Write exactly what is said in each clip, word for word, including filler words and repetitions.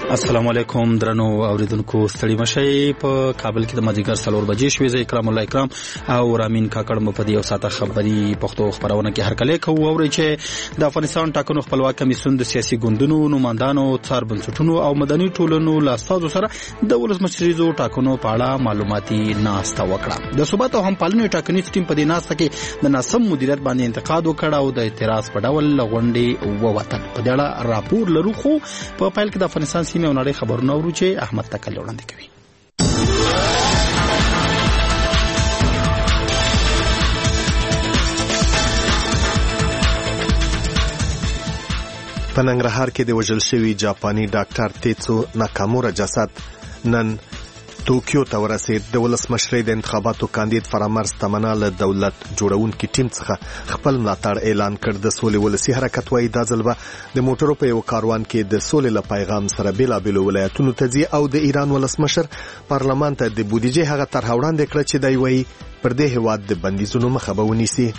السلام علیکم درنو اوریدونکو ستړي مشي په کابل کې د مازیګر څلور بجې شوې زه اکرام الله اکرام او رامین کاکړ مو په دې او ساته خبري پښتو خبرونه کې هر کله کوو اوري چې د افغانستان ټاکنو خپلواک کمیسیون د سیاسي ګوندونو نمائندانو څار بنسټونو او مدني ټولنو لاسازو سره د ولسمشریزو ټاکنو په اړه معلوماتي ناسته وکړه. د ثبات او همپالنې ټاکنیز ټیم په دې ناسته کې د ناسم مدیریت باندې انتقاد وکړ او د اعتراض په ډول لغونډې ووتل. په دې اړه راپور لرو خو په فایل کې د افغانستان سیمه او نړۍ خبرونه ورو چې احمد تکل وړاندې کوي. په ننګرهار کې د وژل شوي جاپاني ډاکټر تیتسو ناکامورا جسد نن توکیو ته ورسید. د ولسمشرۍ د انتخاباتو کاندید فرامرز تمنا له دولت جوړونکي ټیم څخه خپل ملاتړ اعلان کړ. د سولې ولسي حرکت وايي دا ځل به د موټرو په یو کاروان کې د سولې له پیغام سره بېلابېلو ولایتونو ته ځي او د ایران ولسمشر پارلمان ته د بودیجې هغه طرحه وړاندې کړه چې دی وايي پر دې هېواد د بندیزونو مخه به ونیسي.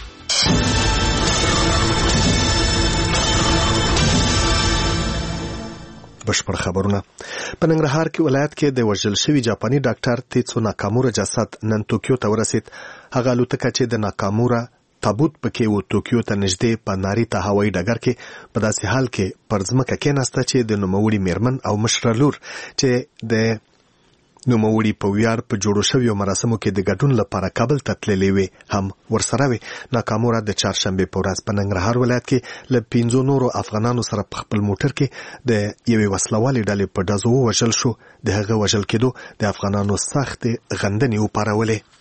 بشپړ خبرونه. په ننګرهار کې ولایت کې د وژل شوي جاپاني ډاکټر تیتسو ناکامورا جسد نن توکیو ته ورسید. هغه الوتکه چې د ناکامورا تابوت پکې و توکیو ته نږدې په ناریتا هوایي ډګر کې په داسې حال کې پر ځمکه کېناسته چې د نوموړي میرمن او مشره لور چې د نوموړي په ویاړ په جوړو شویو مراسمو کې د ګډون لپاره کابل ته تللې وې هم ورسره وې. ناکامورا د چهارشنبې په ورځ په ننګرهار ولایت کې له پنځو نورو افغانانو سره په خپل موټر کې د یوې وسلوالې ډلې په ډزو ووژل شو. د هغه وژل کېدو د افغانانو سختې غندنې وپارولې.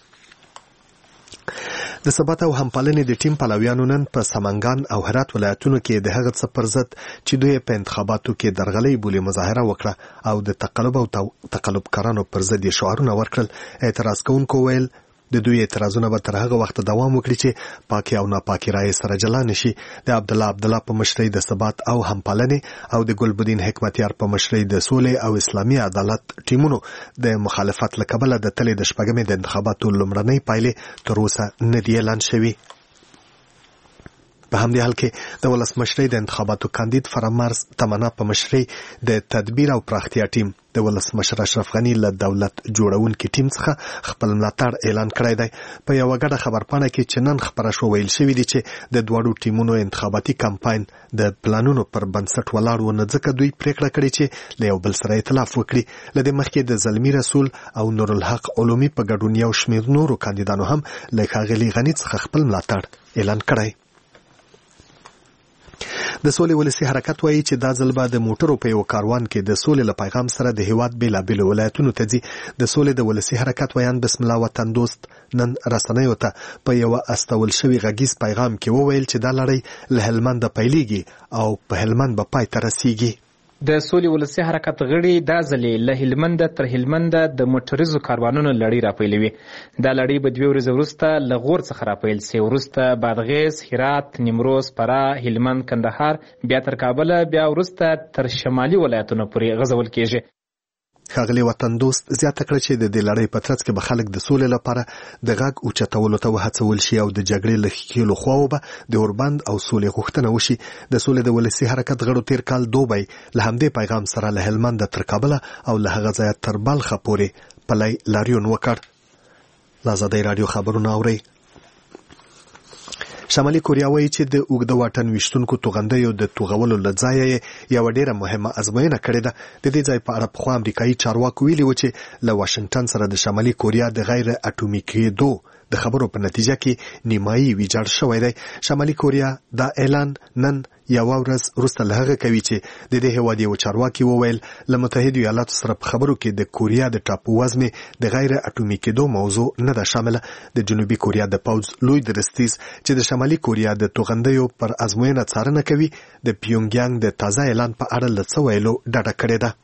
د ثبات او همپالنې د ټیم پلویانو نن په سمنګان او هرات ولایتونو کې د هغه څه پر ضد چې دوی په انتخاباتو کې درغلۍ بولي مظاهره وکړه او د تقلب او تقلبکارانو پر ضد شعارونه ورکړل. اعتراض کوونکو ویل د دوی اعتراضونه به تر هغه وخت دوام وکړي چې پاکي او ناپاکي رایې سره جلا نشي. د عبد الله عبد الله په مشرۍ د ثبات او همپالنې او د ګلبدین حکمتیار په مشرۍ د سولې او اسلامي عدالت ټیمونو د مخالفت له کبله د تلې د شپږمې د انتخاباتو لومړنۍ پایلې تر اوسه نه دي اعلان شوي. په همدې حال کې د ولسمشرۍ د انتخاباتو کاندید فرامرز تمنا په مشرۍ د تدبیر او پراختیا ټیم د ولسمشر اشرف غنی له دولت جوړونکي ټیم څخه خپل ملاتړ اعلان کړی دی. په یو غټه خبرپاڼه کې چې نن خبره شو ویل شوی دی چې د دواړو ټیمونو انتخاباتي کمپاین د پلانونو پر بنسټ ولاړ و، نه ځکه دوی پریکړه کړې چې له یو بل سره ائتلاف وکړي. له دې مخکې د زلمی رسول او نورالحق علومي په ګډون یو شمېر نورو کاندیدانو هم له ښاغلي غني څخه خپل ملاتړ اعلان کړی. د سولې ولسي حرکت وايي چې دا ځل به د موټرو په یو کاروان کې د سولې له پیغام سره د هیواد بېلابېلو ولایتونو ته ځي. د سولې د ولسي حرکت ویان بسم الله وطن دوست نن رسنیو ته په یو استول شوي غږیز پیغام کې وویل چې دا لړۍ له هلمند پیلېږي او په هلمند به پای ته رسیږي. د سولې ولسي حرکت غړي دا ځلې له هلمند تر هلمند د موټریزو کاروانونو لړۍ راپیلوي. دا لړۍ به دوه ورځې وروسته له غور څخه راپیل سي، وروسته بادغیس، هرات، نیمروز، فراه، هلمند، کندهار، بیا تر کابل، بیا وروسته تر شمالي ولایتونو پورې غځول کیږي. ښاغلي وطن دوست زیاته کړه چې د دې لړۍ په ترڅ کې به خلک د سولې لپاره د غږ اوچتولو ته وهڅول شي او د جګړې له ښکېلو خواوو به د اوربند او سولې غوښتنه وشي. د سولې د ولسي حرکت غړو تیر کال دوبی له همدې پیغام سره له هلمند تر کابل او له هغه ځایه تر بلخه پورې پلی لاریون وکړ. آزادۍ راډیو خبرونه اورئ. شمالي کوریا وایي چې د اوږده واټن ویشتونکو توغندیو د توغولو له ځایه یې یوه ډېره مهمه ازموینه کړې ده. د دې ځای په اړه پخوا امریکایي چارواکو ویلي و چې له واشنګټن سره د شمالي کوریا د غیر اټومي کېدو د خبرو په نتیجه کې نیمایي ویجاړ شوی دی. شمالي کوریا دا اعلان نن یوه ورځ وروسته له هغه کوي چې د دې هېواد یو چارواکي وویل له متحدو ایالاتو سره په خبرو کې د کوریا د ټاپو وزمې د غیر اټومي کېدو موضوع نه ده شامله. د جنوبي کوریا د پوځ لوی درستیز چې د شمالي کوریا د توغندیو پر ازموینه څارنه کوي د پیونګیانګ د تازه اعلان په اړه له څه ویلو ډډه کړې ده.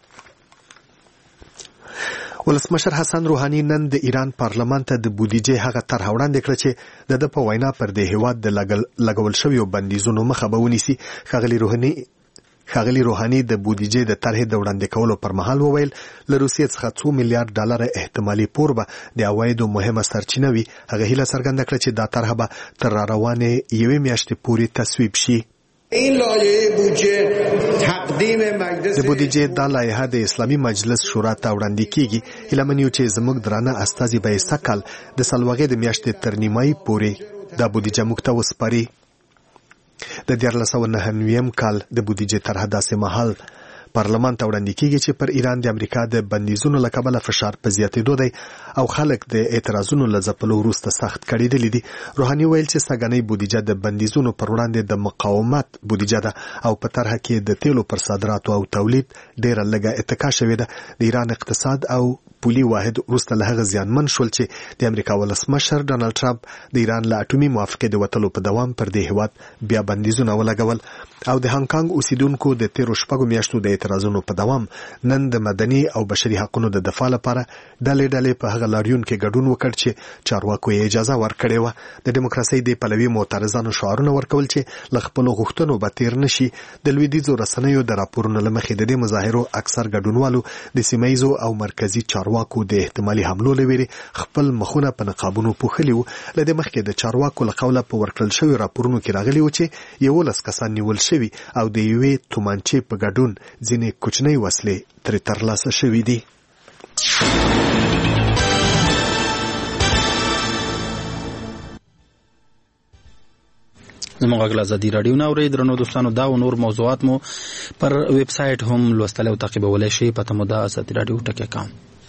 ولسمشر حسن روحاني نن د ایران پارلمان ته د بودیجې هغه طرحه وړاندې کړه چې د ده په وینا پر د هېواد د لګول شویو بندیزونو مخه به ونیسي. ښاغلي روحاني ښاغلي روحاني د بودیجې د طرحې د وړاندې کولو پر مهال وویل له روسیې څخه څو میلیارډ ډالره احتمالي پور به د عوایدو مهمه سرچینه وي. هغه هیله څرګنده کړه چې دا طرحه به تر راروانې یوې میاشتې پورې تصویب شي. این لایحه بودجه د بودیجې دا لایحه د اسلامي مجلس شورا ته وړاندې کیږي. هیله من یو چې زموږ درانه استازي به یې سږ کال د سلوغې د میاشتې تر نیمایي پورې دا بودیجه موږ ته وسپاري. د دیارلس سوه نهه نویم کال د بودیجې طرحه داسې مهال پارلمان ته وړاندې کیږي چې پر ایران د امریکا د بندیزونو له کبله فشار په زیاتېدو دی او خلک د اعتراضونو له ځپلو وروسته سخت کړېدلي دي. روحاني ویل چې سږنۍ بودیجه د بندیزونو پر وړاندې د مقاومت بودیجه ده او په طرحه کې د تیلو پر صادراتو او تولید ډېره لږه اتکا شوې ده. د ایران اقتصاد او پولي واحد وروسته له هغه زیانمن شول چې د امریکا ولسمشر ډانلډ ټرمپ د ایران له اټومي موافقې د وتلو په دوام پر دې هیواد بیا بندیزونه ولګول او د هانګ کانګ اوسیدونکو د تیرو شپږو میاشتو د اعتراضونو په دوام نن د مدني او بشري حقوقو د دفاع لپاره ډلې ډلې په هغه لاریون کې ګډون وکړ چې چارواکو یې اجازه ورکړې وه. د ډیموکراسۍ د پلوي معترضانو شعارونه ورکول چې له خپلو غوښتنو به تیر نشي. د لویدیځو رسنیو د راپورونو له مخې د دې مظاهرو اکثر ګډونوالو د سیمه ییزو او مرکزي چارواکو د احتمالي حملو له ویرې خپل مخونه په نقابونو پوښلي وو. له دې مخکې د چارواکو له قوله په ورکړل شوي راپورونو کې راغلي وو چې یولس کسان نیول شوي او د یوې تومانچې په ګډون ځینې کوچنۍ وسلې ترې ترلاسه شوي دي. زموږ غږ ازادي راډیو نه اورئ. درنو دوستانو دا او نور موضوعات مو پر ویب سایټ هم لوستلی او تعقیبولی شئ. پته مو ده ازادي راډیو ټکی کام.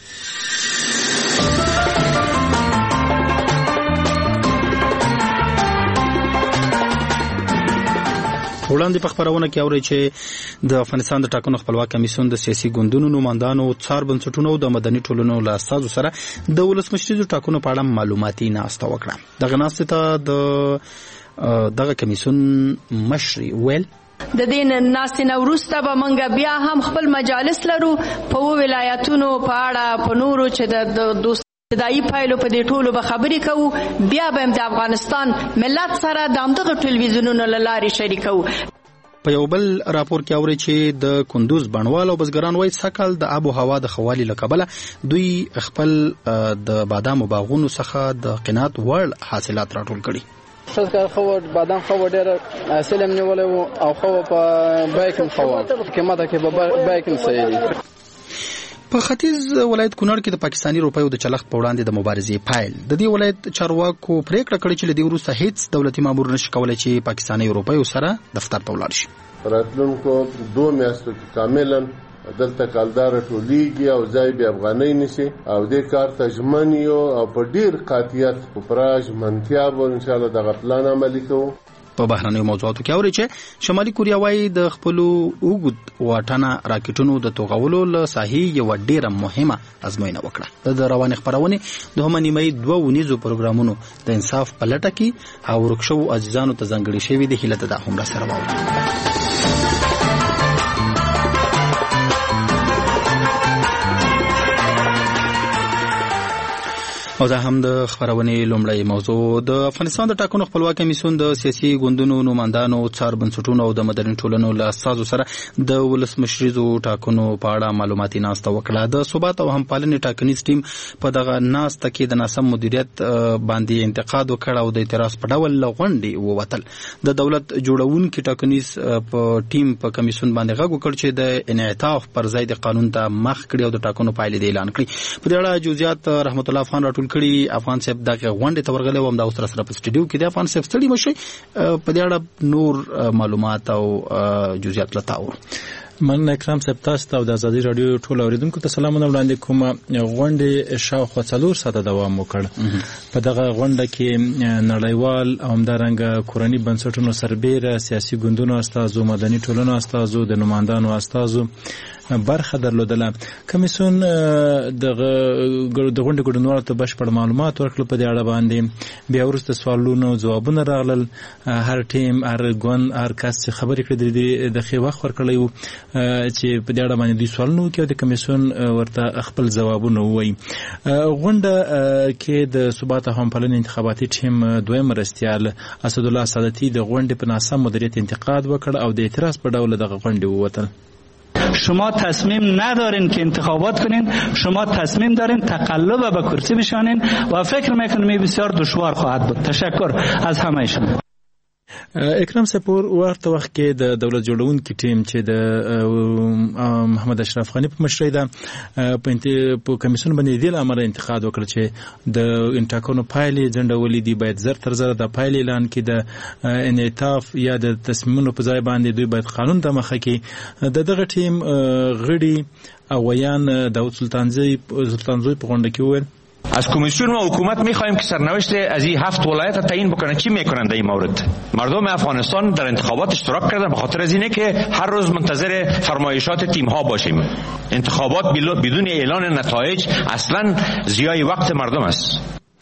وړاندې په خبرونه کې اورئ چې د افغانستان د ټاکنو خپلواک کمیسیون د سیاسي ګوندونو نمایندانو، څار بنسټونو او د مدني ټولنو له استازو سره د ولسمشریزو ټاکنو په اړه معلوماتي ناسته وکړه. دغه ناستې ته د دغه کمیسیون مشري ویل د دې ناستې نه وروسته به موږ بیا هم خپل مجالس لرو په ولایتونو په اړه په نورو چې د دوست دای پایلو په دې ټولو به خبرې کوو. بیا به د افغانستان ملت سره د همدغه ټلویزیونونو له لارې شریکوو. په یو بل راپور کې اوري چې د کندوز بڼوال او بزګران وایي سږکال د آب و هوا د ښه والي له کبله دوی خپل د بادامو باغونو څخه د قناعت وړ حاصلات راټول کړي. شکر خو بادام خو ډېر سلم نیولې وو او خو په بایکم خو قیمته کې په بایکم صحیح دي. په ختیځ ولایت کونړ کې د پاکستاني روپیو د چلښت په وړاندې د مبارزې پایل. د دې ولایت چارواکو پریکړه کړې چې له دې وروسته هیڅ دولتي مامور نشي کولای چې پاکستاني روپیو سره دفتر ته ولاړ شي. راتلونکو دوه میاشتو کې کاملا دلته کالدار ټولیږي او ځای به افغانۍ نشي او دې کار ته ژمن یو او په ډیر قاطعیت په پراج منتیا به ان شاء الله دغه پلان عملي کوو. په بهرنیو موضوعاتو کې اوري چې شمالي کوریا وايي د خپل اوږد واټنه راکټونو د توغولو له ساحې یو ډیره مهمه ازموینه وکړه. د روانې خبرونه د هم نیمه دوه ونیزو پروګرامونو د انصاف په لټه کې او ورکشو عزیزانو ته ځانګړي شوی د هیله ته هم را سره واوړي. او دا هم د خبرونې لومړی موضوع. د افغانستان د ټاکنو خپلواک کمیسیون د سیاسي ګوندونو نمایندانو، څار بنسټونو او د مدني ټولنو له استازو سره د ولسمشریزو ټاکنو په اړه معلوماتي ناسته وکړه. د ثبات او همپالنې ټاکنیز ټیم په دغه ناسته کې د ناسم مدیریت باندې انتقاد وکړ او د اعتراض په ډول غونډې ووتل. د دولت جوړونکي ټاکنیز په ټیم په کمیسیون باندې غږ وکړ چې د انعطاف پر ځای د قانون ته مخ کړي او د ټاکنو پایلې اعلان کړي. په دې اړه جزئیات رحمت الله افغان راټول کړي. افغان صاحب دغه غونډه ته ورغلی و هم دا اوس سره په سټډیو کې دی. افغان صاحب ستړي مشي په دې اړه نور معلومات او جزئیات لتاو. من اکرام صاحب تاسو ته د ازادي رادیو ټول اوریدونکو ته سلامونه وړاندې کوم. غونډه شاوخوا څلور ساعته دوام وکړ. په دغه غونډه کې نړیوال او همدارنګه کورني بنسټونو سربېره سیاسي ګوندونو استازو، مدني ټولنو استازو، د نمایندانو استازو برخه درلودله. کمیسیون دغه د غونډې ګډونوالو ته بشپړ معلومات ورکړل په دې اړه باندې. بیا وروسته سوالونو ځوابونه راغلل. هر ټیم، هر ګوند، هر کس چې خبرې کړې د ښې وخت ورکړی و چې په دې اړه باندې دوی سوالونه وکړي او د کمیسیون ورته خپل ځوابونه ووایي. غونډه کې د ثبات او همپالنې انتخاباتي ټیم دویم مرستیال اسدالله سادتي د غونډې په ناسم مدیریت انتقاد وکړ او د اعتراض په ډول دغه غونډې ووتل. شما تصمیم ندارین که انتخابات کنین، شما تصمیم دارین تقلب به کرسی بشانین و فکر میکنم این بسیار دشوار خواهد بود. تشکر از همه شما. اکرام صاحب ورته وخت کې د دولت جوړونکي ټیم چې د محمد اشرف غنی په مشرۍ ده په کمیسیون باندې د امر انتقاد وکړ چې د انټاکونو پایلې ځنډولې دي، باید زر تر زر د پایلې اعلان کړي، د انعطاف یا د تصمیمونو په ځای باندې دوی باید قانون ته مخه کړي. د دغه ټیم غړي او ویان داود سلطانزوی سلطانزوی په غونډه کې وویل از کمیسیون و حکومت می‌خواهیم که سرنوشت از این هفت ولایت تعیین بکنه. چی میکنند در این مورد؟ مردم افغانستان در انتخابات اشتراک کردن به خاطر از اینه که هر روز منتظر فرمایشات تیم ها باشیم. انتخابات بدون اعلان نتایج اصلا ضیاع وقت مردم است.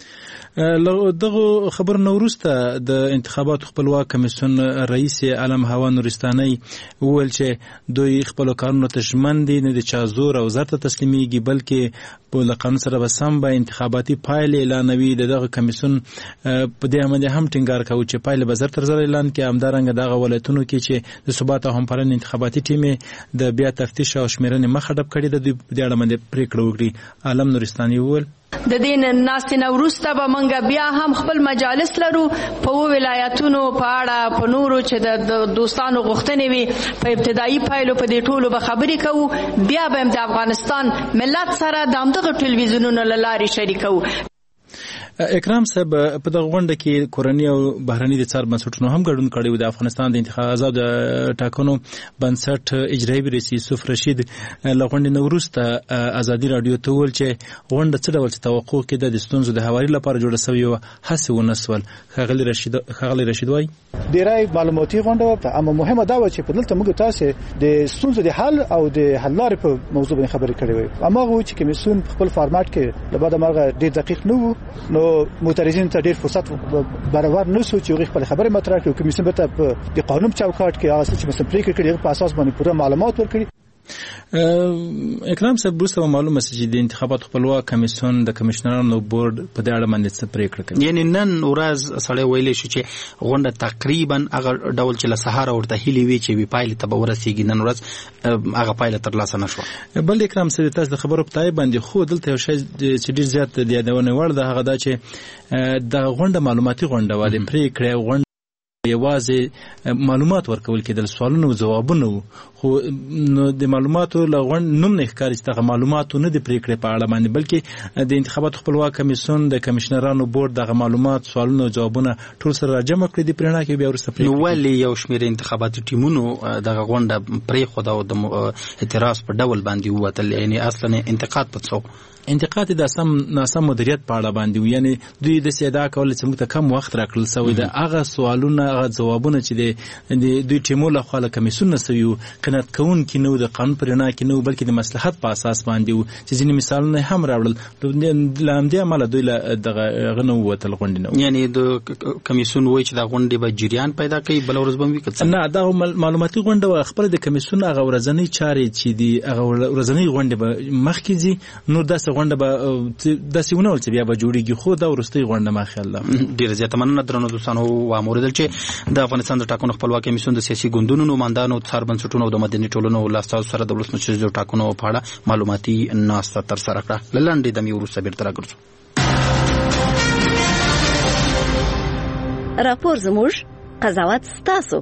دغه خبر نوروسته د انتخابات خپلواک کمیسیون رئیس علم هوا نورستاني وویل چې دوی خپل کارونه ته ژمن دي، نه د چا زور او زر ته تسلیمیږي، بلکې په قانون سره به سم به انتخاباتي پایلې اعلانوي. دغه کمیسیون په دې باندې هم ټینګار کوي چې پایلې به زر تر زر اعلان کړي. همدارنګه دغه ولایتونو کې چې د ثبات او همکارۍ انتخاباتي ټیم د بیا تفتیش او شمیرنې مخه ډب کړي د دوی په دې اړه باندې پریکړه وکړي. علم نورستاني وویل د دې ناستې نه وروسته به موږ بیا هم خپل مجالس لرو په ولایتونو په اړه په نورو چې د دوستانو غوښتنې وي په ابتدایي پایلو په دې ټولو به خبرې کوو. بیا به د افغانستان ملت سره د همدغه ټلویزیونونو له لارې شریکوو. اکرام صاحب په دغه غونډه کې کورنۍ او بهرني د څار بنسټونو هم ګډون کړی و. د افغانستان د انتخاب آزاد ټاکنو بنسټ اجرایي رئیس یوسف رشید له غونډې نه وروسته ازادي راډیو ته وویل چې غونډه څه ډول توقع کېده، د ستونزو د هواري لپاره جوړه شوې وه، هڅې ونه سول. ښاغلي رشید ښاغلي رشید وایي ډېری معلوماتي غونډه وه، اما مهمه دا وه چې په دلته موږ تاسې د ستونزو د حل او د حل لارې په موضوع باندې خبرې کړې وې. هماغه و چې کمیسیون په خپل فارماټ کې له بعده مرغه ډېر دقیق نه و، نو معترضین ته ډېر فرصت برابر نه شو چې هغوی خپلې خبرې مطرح کړي. کمیسیون به ته د قانون په چوکاټ کې هغه څه چې مثلا پرېکړې کړي هغه په اساس باندې پوره معلومات ورکړي. اکرام صاحب وروسته معلومه شي چې د انتخابات خپلواک کمیسیون د کمشنرانو بورډ په دې اړه باندې څه پریکړه کوي. یعنی نن ورځ سړی ویلی شو چې غونډه تقریبا هغه ډول چې له سهار ورته هیلې وي چې وی پایله ته به ورسیږي، نن ورځ هغه پایله ترلاسه نه شوه. بل اکرام صاحب تاسو د خبرو په تای باندې خو دلته یو شی چې ډېر زیات د یادونه وړ ده، هغه دا چې د غونډه معلوماتي غونډه و، د پریکړې غونډه یوازې معلومات ورکول کېدل، سوالونه او ځوابونه وو، خو د معلوماتو له غونډ نوم نه ښکاري چې دغه معلوماتو نه د پریکړې په اړه باندې، بلکې د انتخاباتو خپلواک کمیسیون د کمشنرانو بورډ دغه معلومات، سوالونه او ځوابونه ټول سره راجمع کړي، د پرېکړه کې بیا وروسته پریکړه. نو ولې یو شمېر انتخاباتي ټیمونو دغه غونډه پرېښوده او د اعتراض په ډول باندې ووتل؟ یعنی اصلا انتقاد په څو انتقاد د سم ناسم مدیریت په اړه باندې، یعنی دوی د سیدا کول چې موږ ته کم وخت راکړل سوی د هغه سوالونه هغه ځوابونه چې د دوی ټیمو له خوا له کمیسیون نه سوي وو، قناعت کوونکي نه وو، د قانون پر رڼا کې نه وو، بلکې د مصلحت په اساس باندې وو چې ځینې مثالونه هم راوړل. له همدې امله دوی له دغه هغه نه ووتل، غونډې نه. یعنی د کمیسیون وایي چې دا غونډې به جریان پیدا کوي، بله ورځ به وي که څه؟ نه، دا معلوماتي غونډه وه. خپله د کمیسیون هغه ورځنۍ چارې چې دي هغه ورځنۍ غونډې به مخکې ځي، نور داسې غونډه به داسې ونه ول چې بیا به جوړېږي، خو دا وروستۍ غونډه ما خیال ده. ډېره زیاته مننه درنو دوستانو. واوریدل چې د افغانستان د ټاکنو خپلواک کمیسیون د سیاسي ګوندونو نمایندانو، څار بنسټونو او د مدني ټولنو له استازو سره د ولسمشریزو ټاکنو په اړه معلوماتي ناسته ترسره کړه. له لنډې دمې وروسته بېرته راګرځو. راپور زموږ، قضاوت ستاسو.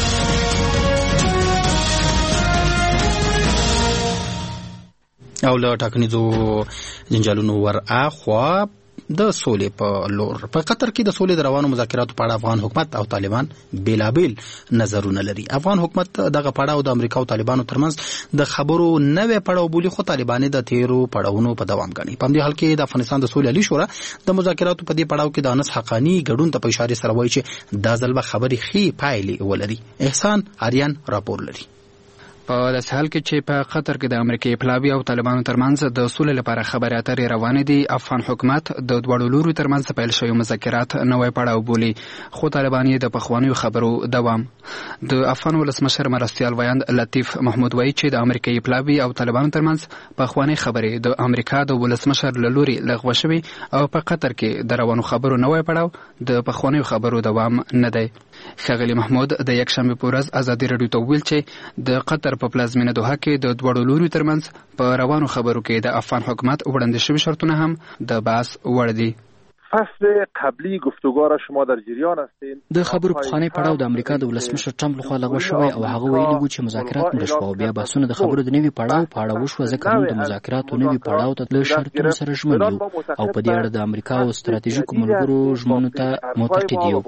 او له ټاکنیزو جنجالونو ور اخوا د سولې په لور په قطر کې د سولې د روانو مذاکراتو په اړه افغان حکومت او طالبان بیلابیل نظرونه لري. افغان حکومت دغه پړاو د امریکا او طالبانو ترمنځ د خبرو نوې پړاو بولي، خو طالبان د تیرو پړاوونو په دوام غني. په دې حال کې د افغانستان د سولې عالی شورا د مذاکراتو په دې پړاو کې د انس حقانی ګډون ته په اشاره سره وایي چې دا ځل به خبرې ښې پایلې ولري. احسان آریان راپور لري. په داسې حال کې چې په قطر کې د امریکای پلاوي او طالبانو ترمنځ د سولې لپاره خبرې اترې روانې دي، افغان حکومت د دواړو لورو ترمنځ پیل شوی مذاکرات نوې پړاو بولي، خو طالبان یې د پخوانیو خبرو دوام. د افغان ولسمشر مرستیال ویاند لطیف محمود وایي چې د امریکای پلاوي او طالبانو ترمنځ پخوانۍ خبرې د امریکا د ولسمشر له لوري لغوه شوي او په قطر کې د روانو خبرو نوې پړاو د پخوانیو خبرو دوام نه دی. ښاغلي محمود د یکشنبې په ورځ ازادي راډیو ته وویل چې د قطر په پلازمینه دوحه کې د دواړو لورو ترمنځ په روانو خبرو کې د افغان حکومت وړاندې شوي شرطونه هم د بحث وړ دي. فصل قبلی گفتگو را شما در جریان هستین. د خبرو پخوانی پړاو د امریکا د ولسمشر ټرمپ لخوا لغوه شوی او هغه ویلي و چې مذاکرات مړه شوه او بیا بحثونه د خبرو د نوي پړاو په اړه وشوه ځکه موږ د مذاکراتو نوي پړاو ته له شرطونو سره ژمن یو او په دې اړه د امریکا او ستراتیژیکو ملګرو ژمنو ته معتقد یو.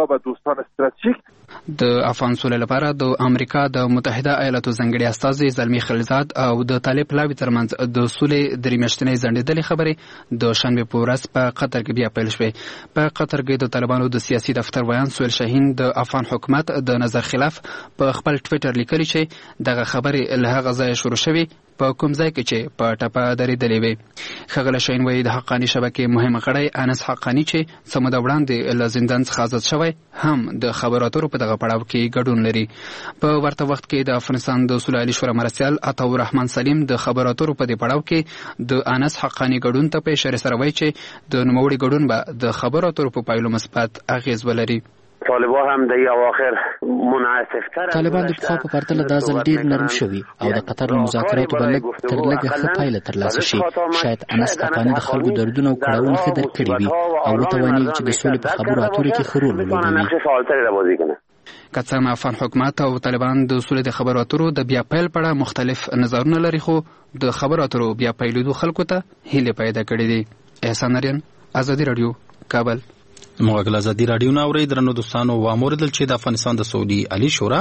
د افغان سولې لپاره د امریکا د متحده ایالاتو ځانګړي استازي زلمی خلیلزاد او د طالب پلاوي ترمنځ د سولې درې میاشتنۍ ځنډېدلې خبرې د شنبې په ورځ په قطر کې بیا پیل شوې. په قطر کې د طالبانو د سیاسي دفتر ویان سویل شاهین د افغان حکومت د نظر خلاف په خپل ټویټر لیکلي چې دغه خبرې له هغه ځایه شروع شوې په کوم ځای کې چې په ټپه درېدلې وې. ښاغلی شاهین وایي د حقاني شبکې مهم غړی انس حقاني چې څه موده وړاندې له زندان څخه آزاد شوی هم د خبرو اترو په دغه پړاو کې ګډون لري. په ورته وخت کې د افغانستان د سوله عالي شورا مرستیال عطاء الرحمن سلیم د خبرو اترو په دې پړاو کې د انس حقاني ګډون ته په اشاره سره وایي چې د نوموړي ګډون به د خبرو اترو په پایلو مثبت اغیز ولري. طالبان هم د اواخر منعطف‌تر طالبان د پخوا په پرتله دا ځل ډیر نرم شوي او د قطر له مذاکراتو به لږ تر لږه ښه پایله ترلاسه شي. شاید انس حقاني د خلکو دردونه او کړاوونه ښه درک کړي وي او وتوانېږي چې د سولې په خبرو اترو کې ښه رول ولوبوي. که څه هم افغان حکومت او طالبان د سولې د خبرو اترو د بیا پیل په اړه مختلف نظرونه لري خو د خبرو اترو بیا پیلېدو خلکو ته هیلې پیدا کړې دي. احسان اریان، ازادي راډیو، کابل. موږ ازادي راډیو نه اورئ. درنو دوستانو، واوریدل چې د افغانستان د سعودي عالي شورا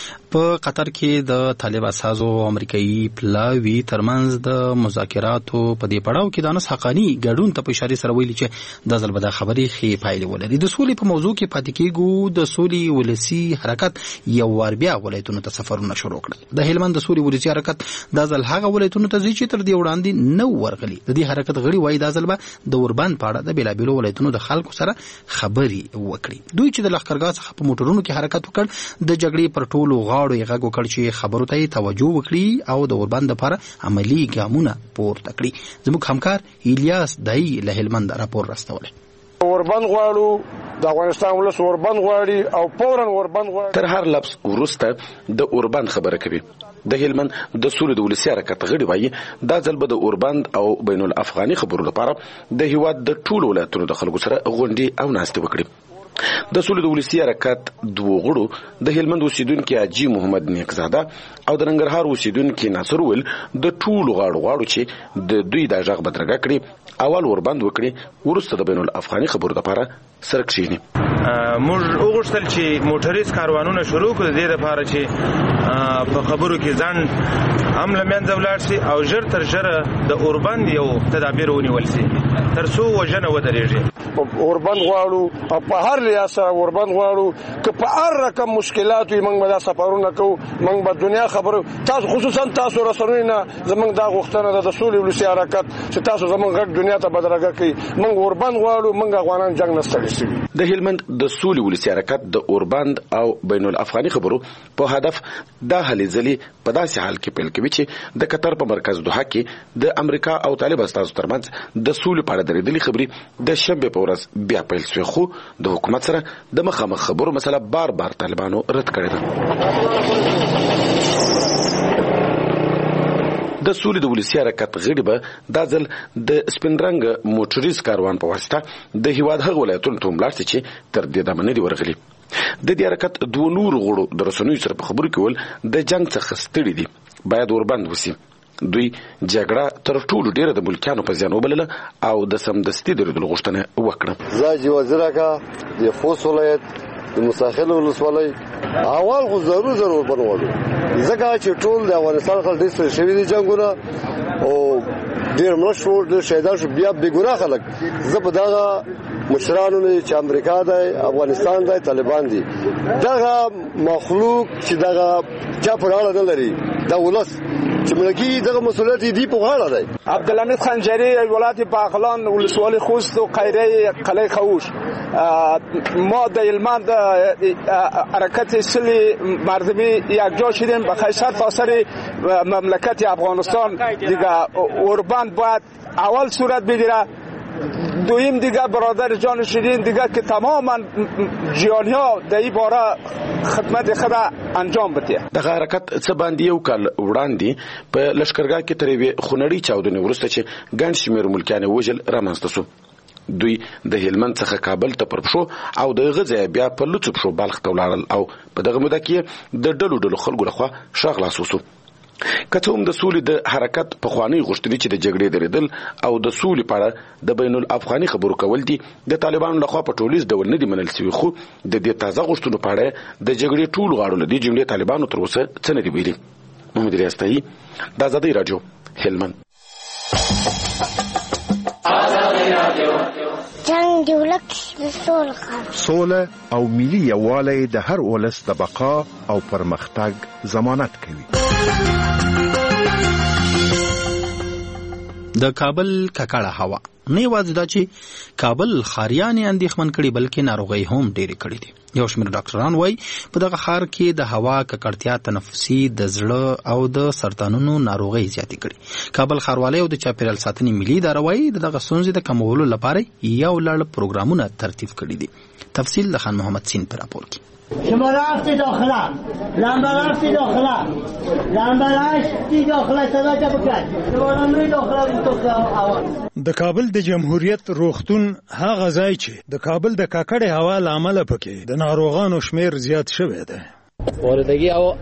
په قطر کې د طالب اساسو امریکایي پلاوي ترمنځ د مذاکراتو په دې پړاو کې د انس حقاني ګډون ته په اشاره سره ویلي چې د ځل به د خبرې ښې پایلې ولري. د سولې په موضوع کې پاتې کېږو. د سولې ولسي حرکت یو وار بیا ولایتونو ته سفرونه شروع کړل. د هلمند د سولې ولسي حرکت د ځل هغه ولایتونو ته ځي چې تر دې وړاندې نه ورغلي. د دې حرکت غړي وایي د ځل به د اوربند په اړه د بېلابېلو ولایتونو د خلکو سره خبري وکړي. دوی چې د لښکرګاه څخه په موټرونو کې حرکت وکړ د جګړې پر ټولو غاړو یې غږ وکړ چې خبرو ته توجه وکړي او د اوربند لپاره عملي ګامونه پورته کړي. زموږ همکار الیاس دای له هلمند راپور راستولی. اوربند غواړو، د افغانستان ولس اوربند غواړي او فورا اوربند غواړي. تر هر لفظ وروسته د اوربند خبره کوي. د هلمند د سولې د ولسي حرکت غړي وایي دا ځل به د اوربند او بین الافغاني خبرو لپاره د هیواد د ټولو ولایتونو د خلکو سره غونډې او ناستې وکړي. د سولې د ولسي حرکت دوه غړو د هلمند اوسیدونکي حاجي محمد نیکزاده او د ننګرهار اوسیدونکي ناصر ول د ټولو غاړو غاړو چې د دوی د ژغ بدرګه کړي اول اوربند وکړي ورسته د بین الافغاني خبرو لپاره سره کښینی. موږ وغوښتل چې موټریز کاروانونه شروع کړو د دې لپاره چې په خبرو کې ځان هم له منځه ولاړ شي او ژر تر ژره د اوربند یو تدابیر ونیول شي تر څو وژنه ودرېږي. اوربند غواړو او په هر لحاظ سره اوربند غواړو که په هر رقم مشکلات وي موږ به دا سفرونه کوو. موږ به دنیا خبرو تاسو خصوصا تاسو رسنیو نه زموږ دا غوښتنه ده د سولې ولسي حرکت چې تاسو زموږ غږ دنیا ته بدرګه کړئ. موږ اوربند غواړو. موږ افغانان جنګ نه ستړي شوي. د هلمند د سولې ولسي حرکت د اوربند او بین الافغاني خبرو په هدف دا هلې ځلې په داسې حال کې پیل کوي چې د قطر په مرکز دوحه کې د امریکا او طالب استازو ترمنځ د سولې په اړه درېدلې خبرې د شنبې په ورځ بیا پیل شوې خو د حکومت سره د مخامخ خبرو مسله بار بار طالبانو رد کړې ده. د سولې د ولسي حرکت غړي به دا ځل د سپینرنګ موټریز کاروان په واسطه د هیواد هغه ولایتونو ته ولاړ چې تر دې دمه نه دي ورغلي. د دې حرکت دوه نور غړو د رسنیو سره په خبرو کې ول د جنگ څخه ستړي دي باید اوربند وسی. دوی جګړه تر ټولو ډیره د ملکیانو په زیان وبلله او د سمدستي درېدلو غوښتنه وکړه. زاجي وزیرکا د فوس ولایت د مساخل ولسوالۍ اول خو ضرور ضرور بنوالو ځکه چې ټول د افغانستان خلک ډېر شوي دي جنګونه او ډېر مشهور ډېر شهیدان شو. بیا بېګناه خلک زه په دغه مشرانو نه چې امریکا دی افغانستان دی طالبان دي دغه مخلوق چې دغه چا په اړه نه لري دا ولس چې ملکی دغه مسؤلیت دی په غاړه دی. عبدالحمید خنجری ولایت باغلان ولسوالۍ خوست و قیره قلعه خوش ما در هلمند حرکت سلی مردمی یکجا شدیم به خیصت خاطر مملکت افغانستان دیگه اوربند باید اول صورت بگیره. دویم دیگه برادر جان شیرین دیگه که تماما جیانی ها در این باره خدمت خود انجام بده. دغه حرکت څه باندې یو کال وړاندې په لشکرګاه کې تر یوې خونړۍ چاودنې وروسته چې ګڼ شمېر ملکیان وژل رامنځته شو. دوی د هلمند څخه کابل ته پر پښو او د غزه بیا په لڅو پښو بلخ ته ولاړل او په دغه موده کې د ډلو ډلو خلکو لخوا شاغلاس وسو. کته هم د سولې د حرکت په خواني غوښتنې چې د جګړې درېدل او د سولې په اړه د بین الافغاني خبرو کول دي د طالبانو لخوا په ټولیز ډول نه دي منل شوي، خو د دې تازه غوښتنو په اړه د جګړې ټول غاړو له دې جملې طالبانو تر اوسه څه نه دي ویلي. محمد ریاستایي، د آزادۍ راډیو، هلمند. جنگ دی ولک د سول خبر سوله او ملي یووالی د هر ولس د بقا او پرمختګ ضمانت کوي. د کابل ککړه هوا نه یوازې دا چې کابل ښاریان اندېښمن کړي بلکې ناروغۍ هم ډېرې کړي دي. یو شمېر ډاکټران وایي په دغه ښار کې د هوا ککړتیا تنفسي، د زړه او د سرطانونو ناروغۍ زیاتې کړي. کابل ښاروالۍ او د چاپیریال ساتنې ملي اداره وایي د دغه ستونزې د کمولو لپاره یو لړ پروګرامونه ترتیب کړي دي. تفصیل د خان محمد سین په راپور کې. شما رفتی داخله، لمبه رفتی داخله، لمبه رفتی داخله، صدا چه بکن شما نمری داخله بکن. د کابل د جمهوریت روغتون هغه ځای چې د کابل د ککړې هوا له امله پکې د ناروغانو شمیر زیات شوی دی. والدگی هوا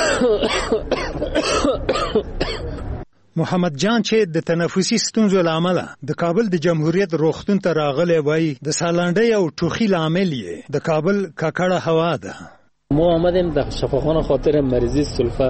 محمد جان چې د تنفسي ستونزو له امله د کابل د جمهوریت روغتون ته راغلی وایي د سالنډۍ او ټوخي لامل یې د کابل ککړه هوا ده. ما آمدیم در شفاخانه خاطر مریضی سلفه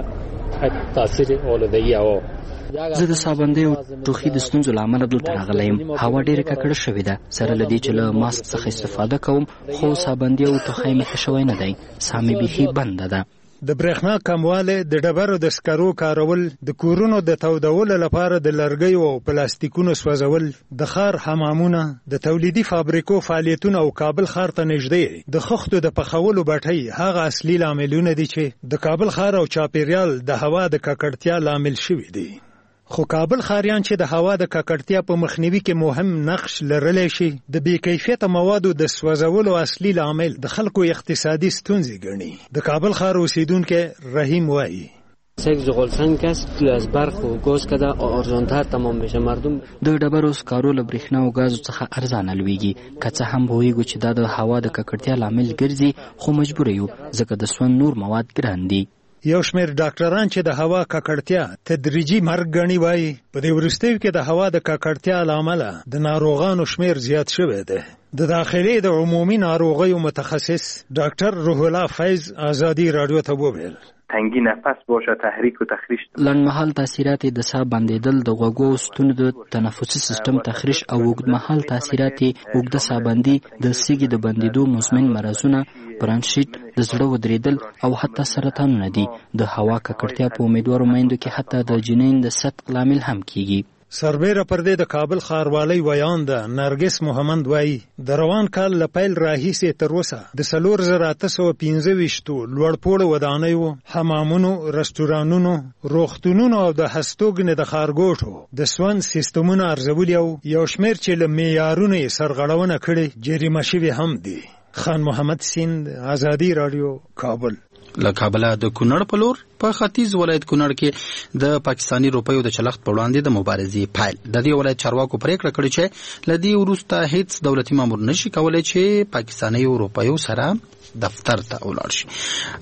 تاثیر والدگی هوا. زه د سابندۍ او ټوخي د ستونزو له امله دلته راغلی یم. هوا ډېره ککړه شوې ده، سره له دې چې له ماسک څخه استفاده کوم، خو سابندۍ او ټوخی مې ښه شوی نه دی. ساه مې بیخي بنده ده. د برېښنا کموالی، د ډبرو د سکرو کارول، د کورونو د تودولو لپاره د لرګیو او پلاستیکونو سوځول، د ښار حمامونه، د تولیدي فابریکو فعالیتونه او کابل ښار ته نږدې د خښتو د پخولو بټۍ هغه اصلي لاملونه دي چې د کابل ښار او چاپیریال د هوا د ککړتیا لامل شوي دي. خو کابل ښاریان چې د هوا د ککړتیا په مخنیوي کې مهم نقش لرلی شي، د بې کیفیته موادو د سوځولو اصلي لامل د خلکو اقتصادي ستونزې ګڼي. د کابل ښار اوسیدونکی رحیم وایي یک زغالسنگ است از برق و گاز کده ارزانتر تمام بشه. مردم د ډبرو سکارو له برېښنا او ګازو څخه ارزانه لویږي. که څه هم پوهېږو چې دا د هوا د ککړتیا لامل ګرځي، خو مجبور یو ځکه د سون نور مواد ګران دي. یو شمېر ډاکټران چې د هوا ککړتیا تدریجي مرګ ګڼي وایي په دې وروستیو کې د هوا د ککړتیا له امله د ناروغانو شمیر زیات شوی دی. د داخلي د عمومي ناروغیو متخصص ډاکټر روح الله فیض آزادي راډیو ته وویل تنگی نفس باشه، تحریک و تخریش. لنډمهال تاثیرات د ساه بندیدل، د غوږو او ستونو د تنفسي سیستم تخریش او اوږدمهال تاثیرات اوږده ساه بندي، د سږي د بندیدو مزمن مرضونه، برانشیت، د زړه ودرېدل او حتی سرطانونه دي. د هوا ککړتیا په امیدوارو میندو کې حتی د جنین د سقط لامل هم کیږي. سربیره پر دې د کابل ښاروالۍ ویان ده نرګس محمد وایي د روان کال له پیل راهیسې تر اوسه د څلور زره اته سوه پنځه ویشتو لوړپوړو ودانیو، حمامونو، رستورانونو، روغتونونو او د هستوګنې د ښارګوټو د سون سیستمونه ارزولي او یو شمېر چې له معیارونو یې سرغړونه کړې جریمه شوي هم دي. خان محمد سیند، آزادي راډیو، کابل. له کابله د کونړ په لور په ختیځ ولایت کونړ کې د پاکستاني روپیو د چلښت په وړاندې د مبارزې پیل. د دې ولایت چارواکو پریکړه کړې چې له دې وروسته هیڅ دولتي مامور نشي کولی چې پاکستاني روپیو سره دفتر ته ولاړ شي.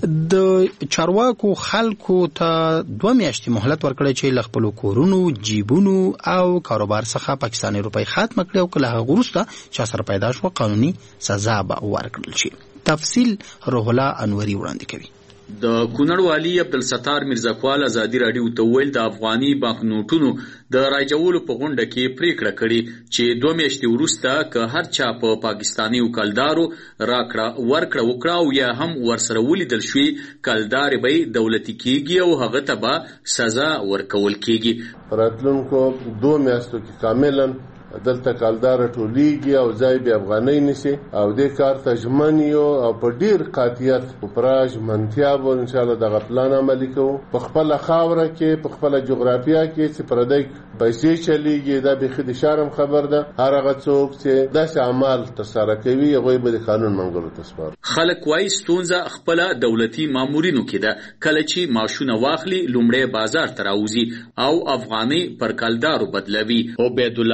د چارواکو خلکو ته دوه میاشتې مهلت ورکړی چې له خپلو کورونو، جیبونو او کاروبار څخه پاکستاني روپۍ ختمه کړي او که له هغه وروسته چا سره پیدا شوه قانوني سزا به ورکړل شي. تفصیل روح الله انوري وړاندې کوي. د کونړ والی عبدالستار میرزاکوال ازادي راډیو ته ویل د افغاني بانکنوټونو د رایجولو په غونډه کې پریکړه کړې چې دوه میاشتې وروسته که هر چا په پاکستاني وکالدارو راکړه ورکړه وکړه او یا هم ورسره ولیدل شوي کلدار به دولتي کیږي او هغه ته به سزا ورکول کیږي. راتلونکو دوه میاشتو کې کاملا دلته کالدار ټولیږي او ځای به افغانۍ نشي او د کار تجمنیو او په ډیر قاطعیت او پراج منتیا به ان شاء الله دغه پلان عملي کوو. په خپل خاوره کې په خپل جغرافیا کې چې پردی پیسې چلیږي دا به خدي شرم خبر ده. هر هغه څوک چې داسې عمل ترسره کوي هغه به د قانون منګولو ته سپاري. خلک وايي ستونزه خپل دولتي مامورینو کې ده. کله چې معاشونه واخلي لومړی بازار ته راوځي او افغانۍ پر کالدارو بدلوي. عبید الله وايي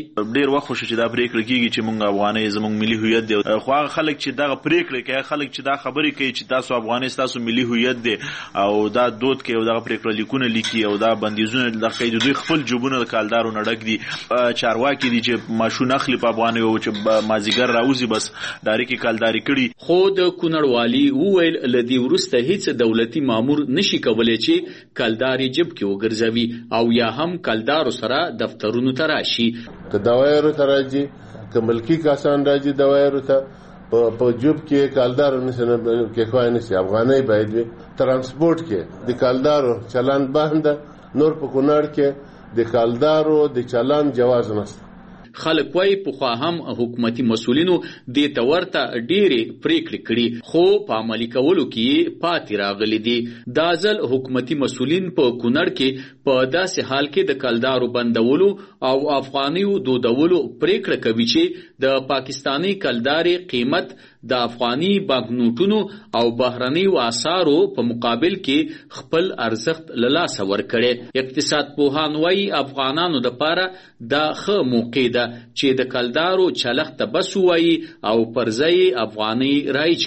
ډیر وخت شو چې دا پریکړه کیږي چې موږ افغانۍ زموږ ملي هویت دی، خو هغه خلک چې دا پریکړه کوي، خلک چې دا خبرې کوي چې تاسو افغانۍ تاسو ملي هویت دی او دا دود کوي او دا پریکړه لیکونه لیکي او دا بندیزونه د خې دوی خپل جوبونه د کالدارو نډک دي، چارواکي دي چې ماشون اخلي په افغانۍ او چې مازیګر راوځي بس ډایرکټ کالداري کړي. خو د کونړوالي وویل لدی ورسته هیڅ دولتي مامور نشي کولای چې کالداري جب کې وګرځوي او یا هم کالدارو سره دفترونو ته راشي. که دوايرو ته راځي، که ملکی کسان راځي دوايرو ته په جوب کې کالدارو نشي کې خوای نشي، افغانۍ باید وي. ترانسپورت کې د کالدارو چلان بند، نور په کونړ کې د کالدارو د چلان جواز نشته. خلک وايي پخوا هم حکومتي مسؤلینو دې ته ورته ډېرې پریکړې کړي خو په عملي کولو کې پاتې راغلي دي. دا ځل حکومتي مسؤلین په کونړ کې په داسې حال کې د کلدارو بندولو او افغانیو دودولو پریکړه کوي چې د پاکستانی کلدارې قیمت د افغاني بانکنوټونو او بهرنیو اسعارو په مقابل کې خپل ارزښت له لاسه ورکړي. اقتصاد پوهان وايي افغانانو لپاره دا ښه موقع ده چې د کلدارو چلښت بس وایي او پر ځای افغاني رایج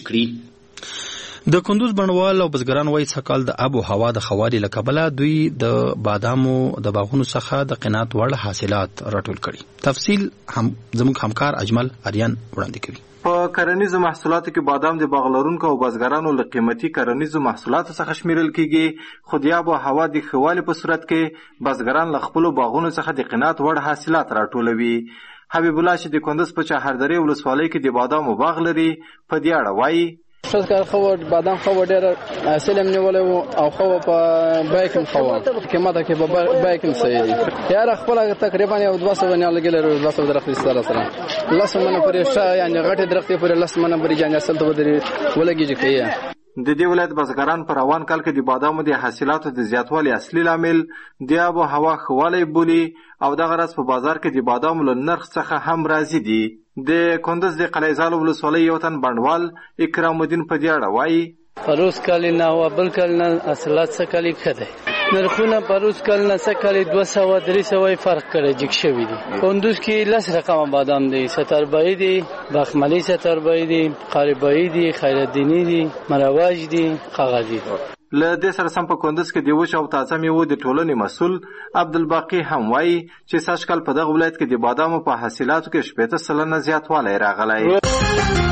کړي. د کندوز بڼوال او بزګران وایي څکال د آب او هوا د خوالي له کبله دوی د بادامو د باغونو څخه د قناعت وړ حاصلات راټول کړي. تفصیل هم زموږ همکار اجمل اریان وړاندې کوي. په کرنیزو محصولاتو کې بادام د باغ لرونکو او بزګرانو له قیمتي کرنیزو محصولاتو څخه شمیرل کیږي، خو د آب او هوا د ښه والي په صورت کې بزګران له خپلو باغونو څخه د قناعت وړ حاصلات راټولوي. حبیب الله چې د کندوز په چهاردرې ولسوالۍ کې د بادامو باغ لري په دې اړه وایي شاید کار خو بادام خو ډېر حاصل هم نیولې او خو په بایکم خو قیمته کې په بایکم صحیح دي. یار خپل تقریبا یو دوه سوه نه لګل دوه سوه درخت سره سره لاس منه پرې شا یعنی غټه درخت پرې لاس منه پرې جان اصل ته بدري ولګي چې د دې ولایت بزګران په روان کال کې د بادامو د حاصلاتو د زیاتوالي اصلي لامل د آب او هوا ښه والی بولي او دغه راز په بازار کې د بادامو له نرخ څخه هم راضي دي. د کندوز د قلعه زال ولسوالۍ یو تن بڼوال اکرام الدین په دې اړه وایي پروس کال نه او بل کال نه حاصلات څه کال کده نرخونه پروس کال نه څه کال دوه سوه درې سوه فرق کړی جګ شوی دي. کندوز کې لس رقم بادام دي، ستربایی دي، بخملی ستربایی دي، قاربایی دي، خیرالدینی دي، مروج دي، قغازی. له دې سره سم په کندوز کې د وچ او تازه میوو د ټولنې مسؤل عبدالباقي هم وایي چې سږ کال په دغه ولایت کې د بادامو په حاصلاتو کې شپېته سلنه زیاتوالی راغلی.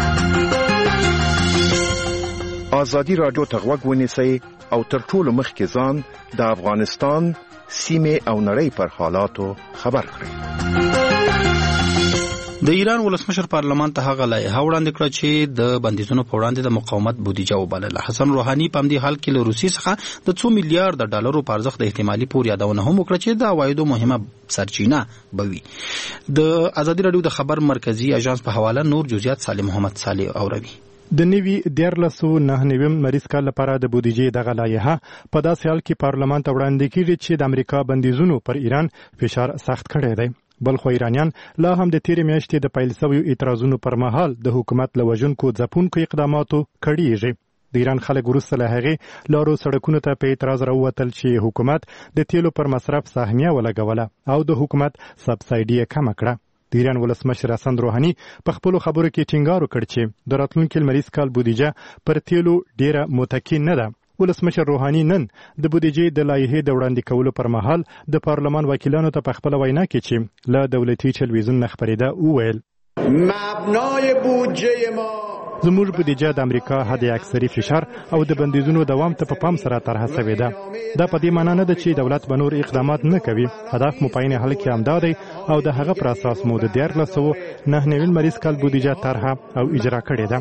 ازادي راډیو ته غوږ ونیسئ او تر ټولو مخکې ځان د افغانستان سیمې او نړۍ پر حالاتو خبر کړئ. د ایران ولسمشر پارلمان ته هغه لایحه وړاندې کړه چې د بندیزونو په وړاندې د مقاومت بودیجه وبلله. حسن روحاني په همدې حال کې له روسیې څخه د څو میلیارډ ډالرو په ارزښت د احتمالي پور یادونه هم وکړه چې د عوایدو مهمه سرچینه به وي. د ازادي راډیو د خبر مرکزی اژانس په حواله نور جزئیات سالم محمد صالح اوروي. د نوي دیارلسو نه نویم مریض کال لپاره د بودیجې دغه لایحه په داسې حال کې پارلمان ته وړاندې کیږي چې د امریکا بندیزونو پر ایران فشار سخت کړی دی. بل خو ایرانیان لا هم د تیرې میاشتې د پیل شویو اعتراضونو پر مهال د حکومت له وژونکو ځپونکو اقداماتو کړیږي. د ایران خلک وروسته له هغې لارو سړکونو ته په اعتراض راووتل چې حکومت د تیلو پر مصرف سهمیه ولګوله او د حکومت سبسایډي یې کمه کړه. د ایران ولسمشر حسن روحاني په خپلو خبرو کې ټینګار وکړ چې د راتلونکي لمریز کال بودیجه پر تیلو ډیره متکی نه ده. ولسمشر روحاني نن د بودیجې د لایحې د وړاندې کولو پر مهال د پارلمان وکیلانو ته په خپله وینا کې چې له دولتي تلویزیون نه خپرېده وویل مبنای بودجه ما زموږ بودیجه د امریکا حد اکثري فشار او د بندیزونو دوام ته په پام سره طرحه شوې ده. دا په دې معنا نه ده چې دولت به نور اقدامات نه کوي. هدف مو په عین حال کې همدا دی او د هغه پر اساس مو د دیارلس سوه نه نویم مریض کال بودیجه طرحه او اجرا کړې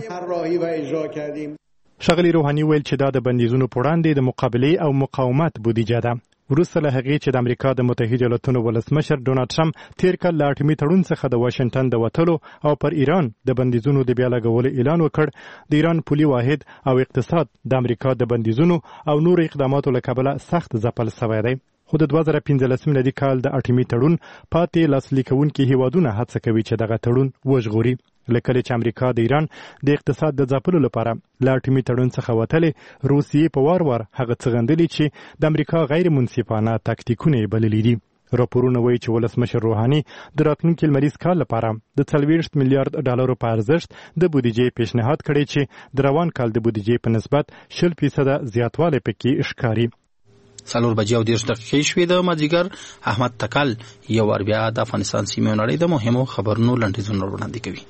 ده. ښاغلي روحاني ویل چې دا د بندیزونو په وړاندې د مقابلې او مقاومت بودیجه ده. وروسته له هغې چې د امریکا د متحده ایالاتونو ولسمشر ډونالډ ټرمپ تیر کال له اټومي تړون څخه د واشنګټن د وتلو او پر ایران د بندیزونو د بیا لګولو اعلان وکړ، د ایران پولي واحد او اقتصاد د امریکا د بندیزونو او نورو اقداماتو له کبله سخت ځپل شوی دی. خو د دوه زره پنځلسم میلادي کال د اټومي تړون پاتې لاسلیک کوونکي هیوادونه هڅه کوي چې دغه تړون وژغوري. له کله چې امریکا د ایران د اقتصاد د ځپلو لپاره له اټومي تړون څخه وتلې، روسیې په وار وار هغه څه غندلي چې د امریکا غیر منصفانه تاکتیکونه یې بللي دي. راپورونه وایي چې ولسمشر روحاني د راتلونکي لمریز کال لپاره د څلوېښت میلیارډ ډالرو په ارزښت د بودیجې پیشنهاد کړی چې د روان کال د بودیجې په نسبت شل فیصده زیاتوالی پکې ښکاري. څلور بجې او دېرش دقیقې شوې د مازدیګر. احمد تکل یو وار بیا د افغانستان سیمې او نړۍ د مهمو خبرونو لنډیزونه وړاندې کوي.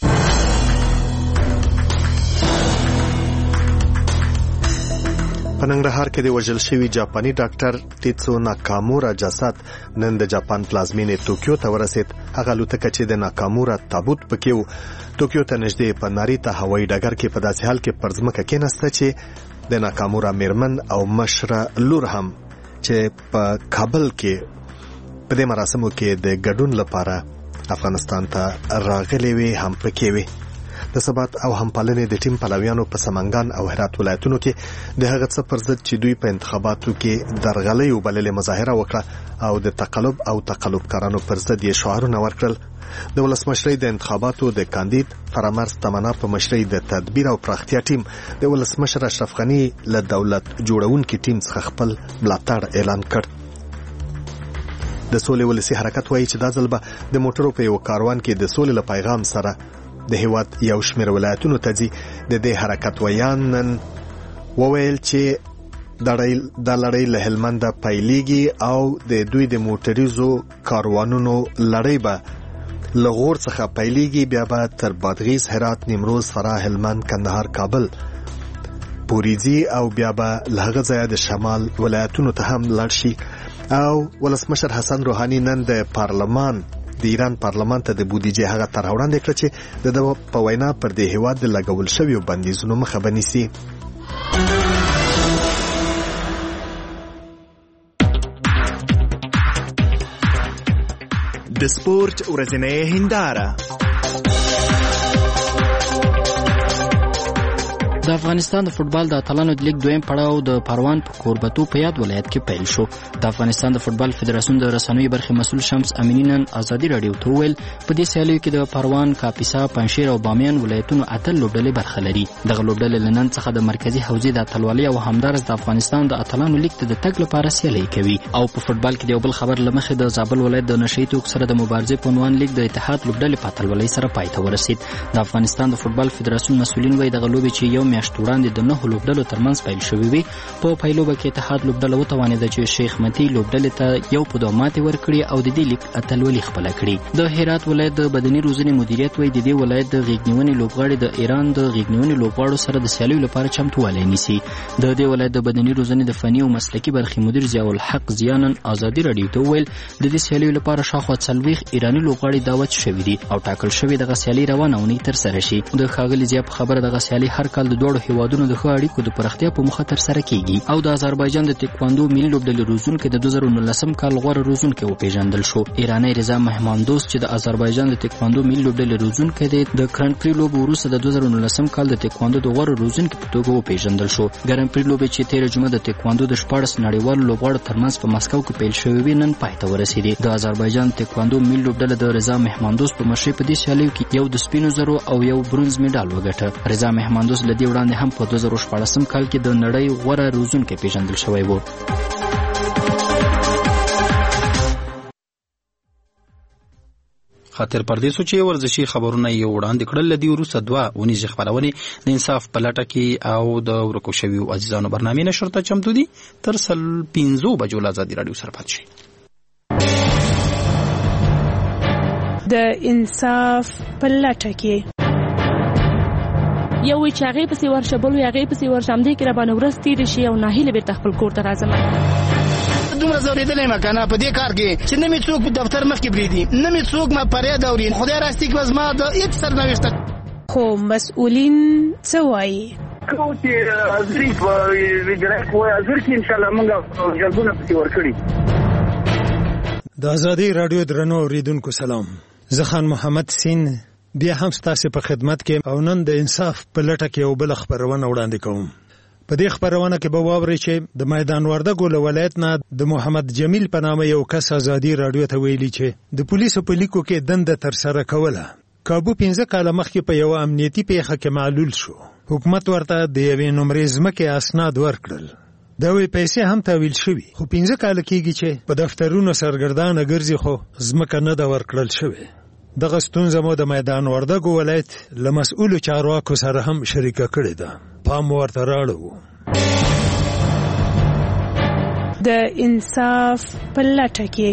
په ننګرهار کې د وژل شوي جاپاني ډاکټر ټیتسو ناکامورا جسد نن د جاپان پلازمینې توکیو ته ورسید. هغه الوتکه چې د ناکامورا تابوت پکې و توکیو ته نږدې په ناریتا هوایي ډګر کې په داسې حال کې پر ځمکه کېناسته چې د ناکامورا میرمن او مشره لور هم چې په کابل کې په دې مراسمو کې د ګډون لپاره افغانستان ته راغلي وي هم پکې وي. د ثبات او همپالنې د ټیم پلویانو په سمنګان او هرات ولایتونو کې د هغه څه پر ضد چې دوی په انتخاباتو کې درغلۍ وبللې مظاهره وکړه او د تقلب او تقلبکارانو پر ضد یې شعارونه ورکړل. د ولسمشرۍ د انتخاباتو د کاندید فرامرز تمنا په مشرۍ د تدبیر او پراختیا ټیم د ولسمشر اشرف غني له دولت جوړونکي ټیم څخه خپل ملاتړ اعلان کړ. د سولې ولسي حرکت وایي چې دا ځل به د موټرو په یو کاروان کې د سولې له پیغام سره د هیواد یو شمېر ولایتونو ته ځي. د دې حرکت ویان نن وویل چې دا لړۍ له هلمنده پیلېږي او د دوی د موټریزو کاروانونو لړۍ به له غور څخه پیلېږي، بیا به تر بادغیس، هرات، نیمروز، فراه، هلمند، کندهار، کابل پورې ځي او بیا به له هغه ځایه د شمال ولایتونو ته هم لاړ شي. او ولسمشر حسن روحاني نن د پارلمان د ایران پارلمان ته د بودیجې هغه طرح وړاندې کړه چې د ده په وینا پر دې هیواد د لګول شویو بندیزونو مخه به نیسي. د سپورت ورځنۍ هنداره. د افغانستان د فوتبال د اتلانو د لیګ دویم پړاو د پروان په کوربتو په یاد ولایت کې پیل شو. د افغانستان د فوتبال فدراسیون د رسنیو برخې مسؤل شمس امینی نن ازادي رادیو ته وویل په دې سیالیو کې د پروان، کاپیسا، پنجشیر او بامیان ولایتونو اتل لوبډلې برخه لري. دغه لوبډلې له نن څخه د مرکزي حوزې د اتلوالۍ او همدارس د افغانستان د اتلانو لیګ ته د تګ لپاره سیالي کوي. او په فوتبال کې د یو بل خبر له مخې د زابل ولایت د نشئی توکو سره د مبارزې په عنوان لیګ د اتحاد لوبډلې په اتلولۍ سره پای ته ورسید. د افغانستان د فوتبال فدراسیون مسؤلین وایي دغه لوبې چې یو میاشت وړاندې د نه لوبډلو ترمنځ پیل شوې وي، په پیلوبه کې اتحاد لوبډله وتوانېده چې شیخ متی لوبډلې ته یو په دوه ماتې ورکړي او د دې لیګ اتلولي خپله کړي. د هرات ولایت د بدني روزنې مدیریت وایي د دې ولایت د غېږنیونې لوبغاړي د ایران د غېږنیونې لوبغاړو سره د سیالیو لپاره چمتووالی نیسي. د دې ولایت د بدني روزنې د فني او مسلکي برخې مدیر ضیاءالحق زیانن ازادي رادیو ته وویل د دې سیالیو لپاره شاوخوا څلوېښت ایراني لوبغاړي دعوت شوي دي او ټاکل شوې دغه سیالي روانه اونۍ ترسره شي. د ښاغلي ضیاء په خبره دغه سیالي هر کال د دواړو هیوادونو د ښه اړیکو د پراختیا په موخه ترسره کیږي. او د آذربایجان د تکواندو ملي لوبډلې روزونکي د دوه زره نولسم کال غوره روزونکي وپیژندل شو. ایرانی رضا مهماندوست چې د آذربایجان د تکواندو ملي لوبډلې روزونکي دی د ګران پری لوب وروسته د دوه زره نولسم کال د تکواندو د غوره روزونکي په توګه وپیژندل شو. ګران پری لوب چې تیر جمعه د تکواندو د شپاړس نړیوالو لوبغاړو ترمنځ په مسکو کې پیل شوی وي نن پای ته ورسېدی. د آذربایجان تکواندو ملي لوبډله د رضا مهماندوست په مشرۍ په دې سیالیو کې یو د سپینو زرو او یو برونز میډال وګټه. رضا مهماندوست له دې وړاندې هم په دوه زره شپاړسم کال کې د نړۍ غوره روزونکي پیژندل شوی وو. خاطر پردیسو چې ورزشي خبرونه یې وړاندې کړل. لدی وروسته دوه ونیزې خبرونه د انصاف په لټه کې او د ورکو شویو عزیزانو برنامې نشر ته چمتو دي. تر سل پنځو بجو ازادي رادیو سره پات شي. د انصاف په لټه کې یو چې هغه پسې ورشه بل هغه پسې ورشه هم دې کې را باندې ورستې شي او ناهیله به خپل کور ته راځم. دومره زوریدلې ما کنه په دې کار کې چې نه می څوک په دفتر مخ کې بریدي، نه می څوک ما پرې دوري. خدای راستي کې وزما د هیڅ سرنوشت خو مسؤلین څه وایي؟ کو چې ازری په ویډرک وای ازر کې ان شاء الله موږ جلبونه پسې ورکړي. د ازادي رادیو درنو اوریدونکو سلام، زه خان محمد سین بیا هم ستاسو په خدمت کې او نن د انصاف په لټه کې یو بل خبرونه وړاندې کوم. په دې خبرونه کې به واورئ چې د میدان وردګو له ولایت نه د محمد جمیل په نامه یو کس ازادي رادیو ته ویلي چې د پولیسو په لیکو کې دنده ترسره کوله. کابو پنځه کاله مخکې په یو امنیتي پیښه کې معلول شو. حکومت ورته د یوې نمرې ځمکې اسناد ورکړل. دا وی پیسې هم تحویل شوي، خو پنځه کاله کېږي چې په دفترونو سرګردانه ګرځي، خو ځمکه نه ده ورکړل شوې. دغه ستونزه مو د میدان وردګو ولایت له مسؤلو چارواکو سره هم شریکه کړې ده. پام ورته راړو. د انصاف په لټه کې.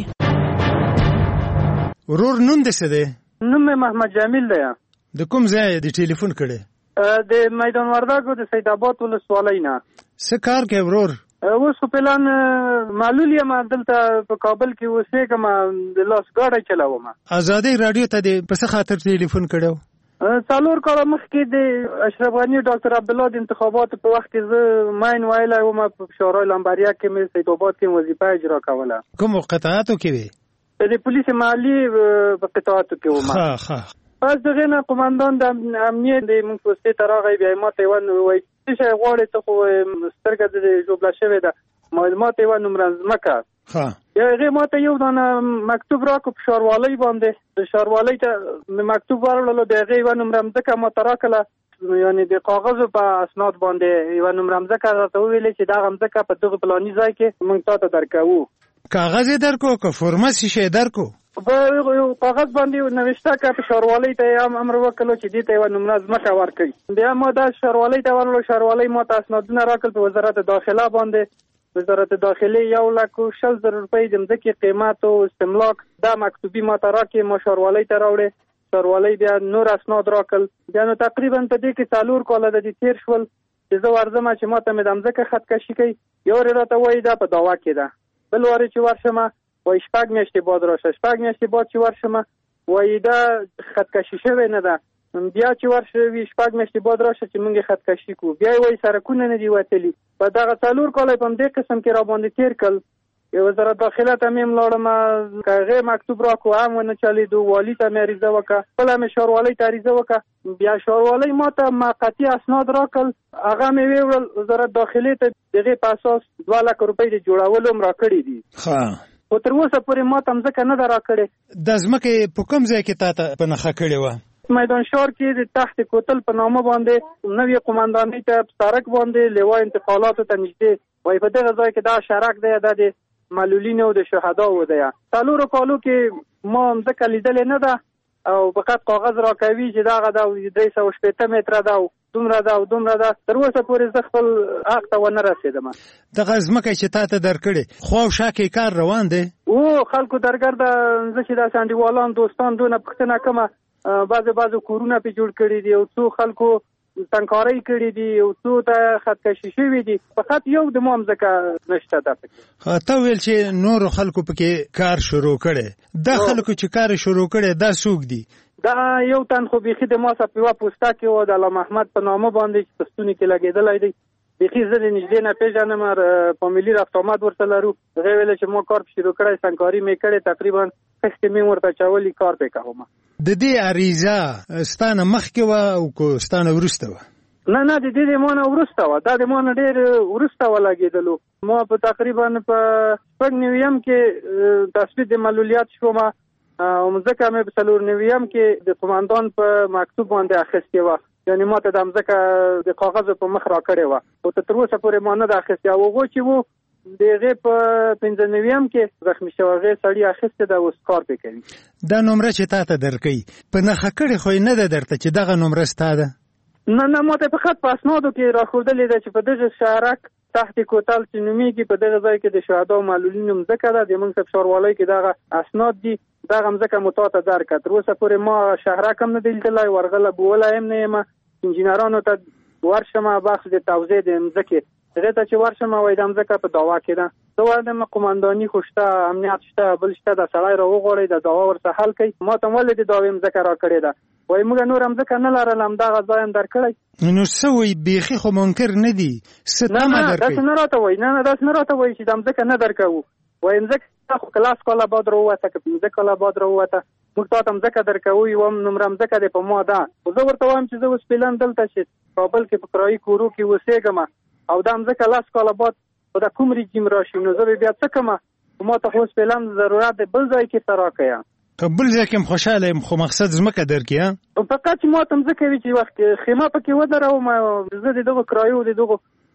ورور نوم دې څه دی؟ نوم مې محمد جمیل دی. د کوم ځای دې ټلیفون کړی؟ د میدان وردګو د سید آباد ولسوالۍ نه. څه کار کوې ورور؟ اوس خو پلان معلول یم، دلته په کابل کې اوسېږم، د لاس ګاډی چلوم. ازادۍ راډیو ته دې په څه خاطر ټلیفون کړی؟ څلور کاله مخکې د اشرف غني ډاکټر عبدالله د انتخاباتو په وخت کې زه ماین ویلی وم، په شورای لمبریا کې مې سید آباد کې وظیفه اجرا کوله. کومو قطعاتو کې وې؟ د پولیس محلي په قطعاتو کې وم. ښه ښه. پس دغه نه قومندان د امنیت د موږ پوستې ته راغی، بیا یې ماته یوه وایي څه شی غواړې ته، خو سترګه دې ژوبله شوې ده، ماته یوه نومره ځمکه. یا هغې ماته یو دانه مکتوب راکړو په ښاروالۍ باندې، د ښاروالۍ ته مې مکتوب وروړلو، د هغې یوه نومره مځکه ماته راکړله، یعنې د کاغذو په اسناد باندې یوه نومره مځکه راته وویلې چې دغه مځکه په دغه فلاني ځای کې موږ تا ته درکوو. کاغذ یې درکو که فورمه څه شی درکو؟ په یو کاغذ باندې نوشته که په ښاروالۍ ته یې هم امر وکړلو چې دې ته یوه نومره ځمکه ورکړي. بیا ما دا ښاروالۍ ته ورغلو، ښاروالۍ ما ته اسنادونه راکړل په وزارت داخله باندې. وزارت داخلې یو لک و شل زر روپۍ د مځکې قیمت او استملاک دا مکتوبي ما ته راکړې، ما ښاروالۍ ته راوړې. ښاروالۍ بیا نور اسناد راکړل. بیا نو تقریبا په دې کې څلور کاله د دې تېر شول چې زه ورځم چې ما ته مې د مځکه خطکشي کوي. یو وارې راته وایي دا په دعوا کې ده، بل وارې چې ورشمه وایي شپږ میاشتې بعد راشه، شپږ میاشتې بعد چې ورشمه وایي دا خطکشي شوې نه ده، بیا چې ورشوي شپږ میاشتې بعد راشه چې موږ یې خطکشي کوو. بیا یې وایي سړکونه نه دي وتلي. په دغه څلور کاله په همدې قسم کې راباندې تېر کړل. وزارت داخله ته مې هم لاړم، که هغې مکتوب راکړو هم ونه چلېدو. والي ته مې عریضه وکړه، خپله مې ښاروالۍ ته عریضه وکړه. بیا ښاروالۍ ما ته موقتي اسناد راکړل، هغه مې ویوړل وزارت داخلې ته، د هغې په اساس دوه لکه روپۍ د جوړولو هم راکړي دي. خو تر اوسه پورې ما ته مځکه نه ده راکړې. دا ځمکه یې په کوم ځای کې تا ته په نښه کړې وه؟ میدان ښار کې د تحت کوتل په نامه باندې نوې قومندانۍ ته په سړک باندې لیوا انتقالاتو ته نږدې وایي په دغه ځای کې دا شرک دی، دا د معلولینو او د شهداو دی. څلورو کالو کې ما مځکه لیدلې نه ده او فقط کاغذ راکوي چې دغه ده درې سوه شپېته متره ده او دومره ده او دومره ده. تر اوسه پورې زه خپل حق ته ونه رسېدم. دغه ځمکه چې تا ته درکړې خوا او شا کې کار روان دی؟ او خلکو درګرده زه چې داسې انډیوالان دوستان دونه پوښتنه کومه، بعضې بعضې کورونه پې جوړ کړي دي او څو خلکو تنګکارۍ کړي دي او څو ته خطکشي شوي دي، فقط یو د ما مځکه نشته ده پکې. ته ویل چې نورو خلکو پکې کار شروع کړی، دا خلکو چې کار شروع کړی دا څوک دي؟ دا یو تن خو بیخي د ما څخه په یوه پوسته کې و، د علامه احمد په نامه باندې چې په ستوني کې لګېدلی دی. بیخي زه د نږدې نه پېژنم، فامیلي رفت آمد ورته لرو. هغې ویلې چې ما کار شروع کړی، سنګکاري مې کړې، تقریبا خښتې مې ورته اچولي، کار پې کوم. د دې عریضه ستانه مخکې وه او که ستانه وروسته وه؟ نه نه، د دې د ما نه وروسته وه. دا د ما نه ډېر وروسته ولګېدلو. ما په تقریبا په شپږ نویم کې تثبیت د معلولیت شوم او مځکه مې په څلور نویم کې د قومندان په مکتوب باندې اخیستې وه، یعنې ما ته د مځکه د کاغذو په مخ را کړې وه او تر اوسه پورې ما نه ده اخیستې. او هغوی چې وو د هغې په پنځه نویم کې زخمي شوی هغې سړي اخیستې ده، اوس کار پې کوي. دا نمره چې تا ته درکوي په نښه کړې خو یې نه ده درته چې دغه نمره ستا ده؟ نه نه، ما ته فقط په اسنادو کې راښودلې ده چې په دغه شهرک تحت کوتل چې نومېږي په دغه ځای کې د شهداو معلولینو مځکه ده، د موږ په ښاروالۍ کې دغه اسناد دي، دغه مځکه مو تا ته درکړه. تر اوسه پورې ما شهرک هم نه دی لیدلی، ورغله بولی هم نه یم. انجینرانو ته ورشم بخش د توزیع د مځکې، هغې ته چې ورشم وایي دا مځکه په دعوا کې ده. زه وایم قومنداني خو شته، امنیت شته، بل شته، دا سړی را وغواړئ د دعوا ورته حل کوي. ما ته ولې د دعوې مځکه را کړې ده؟ وایي موږ نور مځکه نه لرله، همدغه ځای هم درکړی. نو څه وایي بیخي خو منکر نه دي؟ څه تمه درکوي؟ داسې نه راته وایي، نه نه داسې نه راته وایي چې دا مځکه نه درکوو. وایي مځکه خو که لس کاله بعد را ووته، که پنځه کاله بعد را ووته، موږ تا ته مځکه درکوو، یوه نومره مځکه دی په ما ده. خو زه ورته وایم چې زه اوس فعلا دلته چې کابل کې په کرایي کورو کې اوسېږم او دا مځکه لس کاله بعد په دا کوم رژیم راشي نو زه به بیا څه کومه؟ ما ته خو اوس فعلا ضرورت دی بل ځای کې څه راکړه. په بل ځای کې هم خوشحاله یم، خو مقصد ځمکه درکړي. فقط چې ما ته مځکه وي چې وخت خیمه پکې ودروم، زه د دغو کرایو د دغو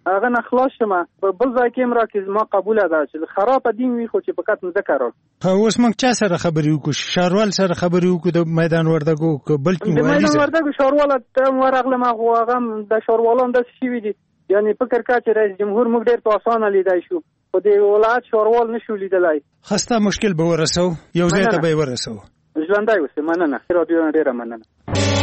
هغه نه خلاص شمه په بل ځای کې مرا کې زما قبول ده چې خراب دین وي خو چې فقط مذکر راو اوس موږ چا سره خبرې وکړو شاروال سره خبرې وکړو د میدان وردګو بلکې د میدان وردګو شاروال ته ورغله ما خو هغه د شاروالان د شي وي دي یعنی فکر کا چې رئیس جمهور موږ ډېر په اسانه لیدای شو په دې ولایت شاروال نشو لیدلای خسته مشکل به ورسو یو ځای ته به ورسو ژوندای اوسه مننه رادیو ډېر مننه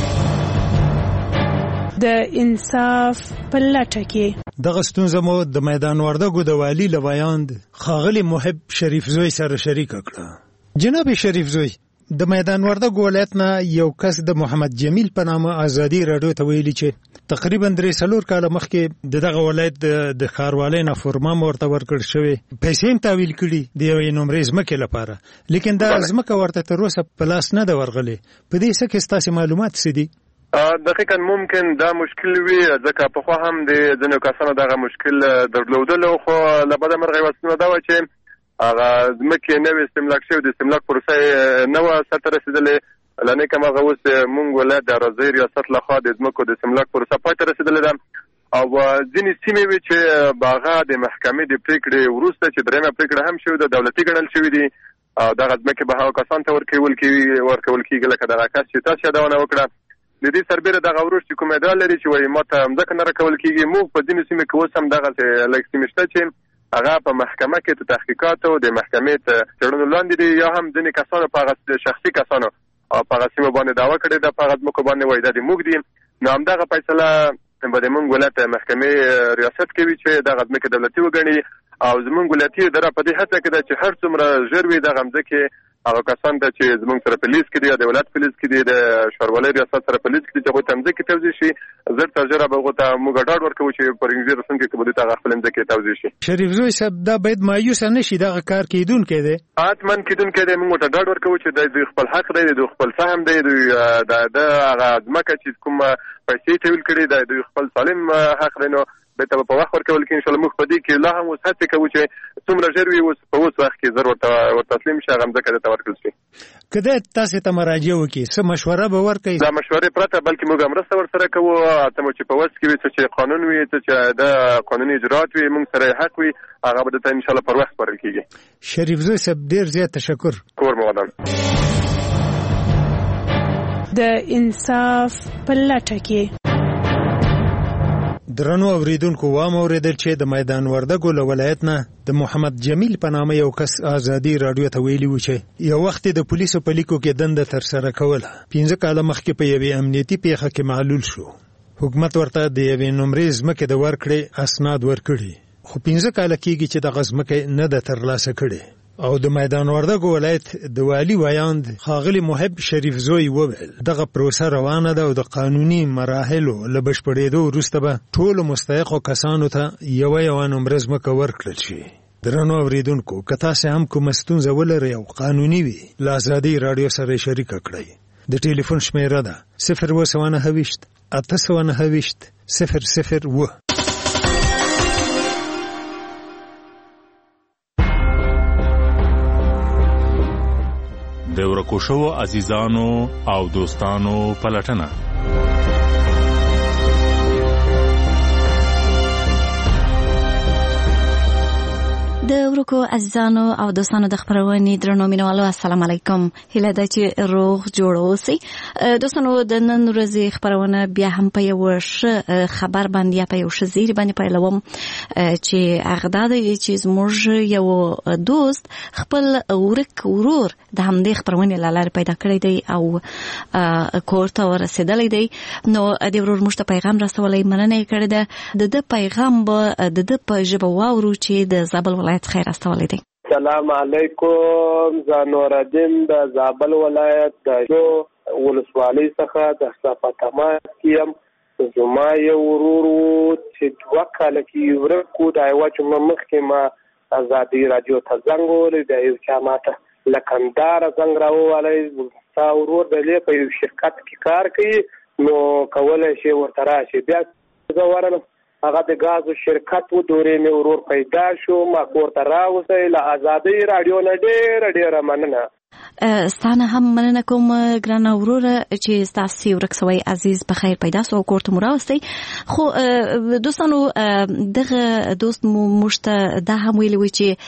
د انصاف په لټه کې دغه ستونزه مو د میدان وردګو د والی لویاند خاغلی محب شریف زوی سره شریک کړه. جناب شریف زوی د میدان وردګو ولایت نه یو کس د محمد جمیل په نامه ازادي رادیو ته ویلي چې تقریبا درې څلور کاله مخکې دغه ولایت د ښاروالۍ نه فورمه ورته ورکړل شوې پیسې هم تحویل کړي د یوې نمرې ځمکې لپاره لیکن دا ځمکه ورته تر اوسه په لاس نه ده ورغلې. په دې څه کې ستاسې معلومات څه دي؟ دقیقا ممکن دا مشکل وي ځکه پخوا هم د ځینو کسانو دغه مشکل درلودلو خو له بده مرغه یوه ستونزه دا وه چې هغه ځمکې نوې استملاک شوې د استملاک پروسه یې نه وه سرته رسېدلې له نیکه هغه اوس مونږ ولایت د اراضۍ ریاست لخوا د ځمکو د استملاک پروسه پای ته رسېدلې ده او ځینې سیمې وي چې هغه د محکمې د پرېکړې وروسته چې درېیمه پرېکړه هم شوې ده دولتي ګڼل شوي دي او دغه ځمکې به هغو کسانو ته ورکول کېږي لکه دغه کس چې تاسو یادونه وکړه. د دې سربیره دغه وروسته چې کوم ادعا لري چې وایي ماته ځمکه نه راکول کېږي موږ په ځینو سیمو کې اوس هم دغسې لږ سیمې شته چې هغه په محکمه کې د تحقیقاتو د محکمې تر څېړنو لاندې دي یا هم ځینې کسانو په هغه شخصي کسانو په هغه سیمو باندې دعوه کړې ده په هغه ځمکو باندې وایي دا د موږ دي. نو همدغه فیصله به د موږ ولایت محکمې ریاست کوي چې دغه ځمکې دولتي وګڼي او زموږ ولایتي اداره په دې هڅه کې ده چې هر څومره ژر وي دغه ځمکې هغه کسان ته چې زموږ سره په لیست کې دي یا د ولایت په لیست کې دي د ښاروالۍ ریاست سره په لیست کې دي چې هغوی ته ځمکې توزیع شي زر تر ژره به هغو ته موږ ډاډ ورکوو چې په انګلیسي رسم کې که به دوی ته هغه خپلې ځمکې توزیع شي. شریف زوی صاحب دا باید مایوسه نه شي دغه کار کیدونکی دی حتما کیدونکی دی موږ ورته ډاډ ورکوو چې دوی خپل حق دی دوی خپل سهم دی دوی د هغه ځمکه چې کوم پیسې تحویل کړي دی دوی خپل سالم حق دی نو بیرته به په وخت ورکول کېږي انشاءالله موږ په دې کې لا هم اوس هڅې کوو چې څومره ژر وي اوس په اوس وخت کې زر ورته ورتسلیم شي هغه ځمکه درته ورکړل شي. که دی تاسې ته مراجعه وکړي څه مشوره به ورکوي؟ دا مشورې پرته بلکې موږ مرسته ورسره کوو ته مو چې په وس کې وي څه چې قانون وي څه چې د قانوني اجراات وي موږ سره یې حق وي هغه به درته انشاءالله پر وخت سپارل کېږي. شریف زوی صاحب ډېر زیات تشکر. کور مو ودان. د انصاف په لټه کې درنو اوریدونکو وام اوریدل چې د میدان وردګو له ولایت نه د محمد جمیل په نامه یو کس ازادي رادیو ته ویلي و چې یو وخت د پولیسو په لیکو کې دنده ترسره کوله پنځه کاله مخکې په یوې امنیتي پیښه کې معلول شو. حکومت ورته د یوې نمرې ځمکې د ورکړې اسناد ورکړي خو پنځه کاله کېږي چې دغه ځمکه نه ده ترلاسه کړې او د میدان وردګو ولایت د والی ویاند ښاغلي محب شریف زوی وویل دغه پروسه روانه ده او د قانوني مراحلو له بشپړېدو وروسته به ټولو مستحقو کسانو ته یوه یوه نمره ځمکه ورکړل شي. درنو اوریدونکو که تاسې هم کومه ستونزه ولرئ او قانوني وي له ازادي راډیو سره یې شریکه کړئ. د ټلیفون شمیره ده صفر اووه سوه نهه ویشت اته سوه نهه ویشت صفر صفر اووه. د ورکو شوو عزیزانو او دوستانو پلټنه د ورکو عزیزانو او دوستانو د خبرونې درنو مینوالو السلام علیکم. هیله ده چې روغ جوړ اوسئ. دوستانو د نن ورځې خبرونه بیا هم په یو ښه خبر باندې یا په یو ښه زیری باندې پیلوم چې هغه دا دی چې زموږ یو دوست خپل ورک ورور د همدې خبرونې له لارې پیدا کړی دی او کور ته ورسېدلی دی. نو د ورور موږ ته پیغام رسولی مننه یې کړې ده. د ده پیغام به د ده په ژبه واورو چې د زابل ولایت خیر استولی دی. سلام علیکم. زه نورالدین د زابل ولایت د جو ولسوالۍ څخه د صفتما کیم. زما یو ورور چې دوه کاله کې ورک و د یوه جمعه مخکې ما ازادي راډیو ته زنګ ووهلی د یو چا ماته له کندهاره زنګ راووهلی ستا ورور دی په یو شرکت کې کار کوي نو کولی شي ورته راشي. بیا زه ورغلم هغه د ګازو شرکت و دورې مې ورور پیدا شو ما کور ته راوسی له ازادۍ راډیو نه ډېره ډېره مننه. ستانه هم مننه کوم ګرانه وروره چې ستاسو ورک سوی عزیز په خیر پیدا سو کوړه مراوستي خو دوستانو دغه دوست مو مشته د هم ویل وی چې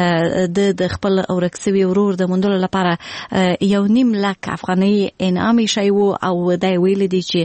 د د خپل ورک سوی ورور د مندل لپاره یو نیم لک افغاني انعام شي وو او د ویل دي چې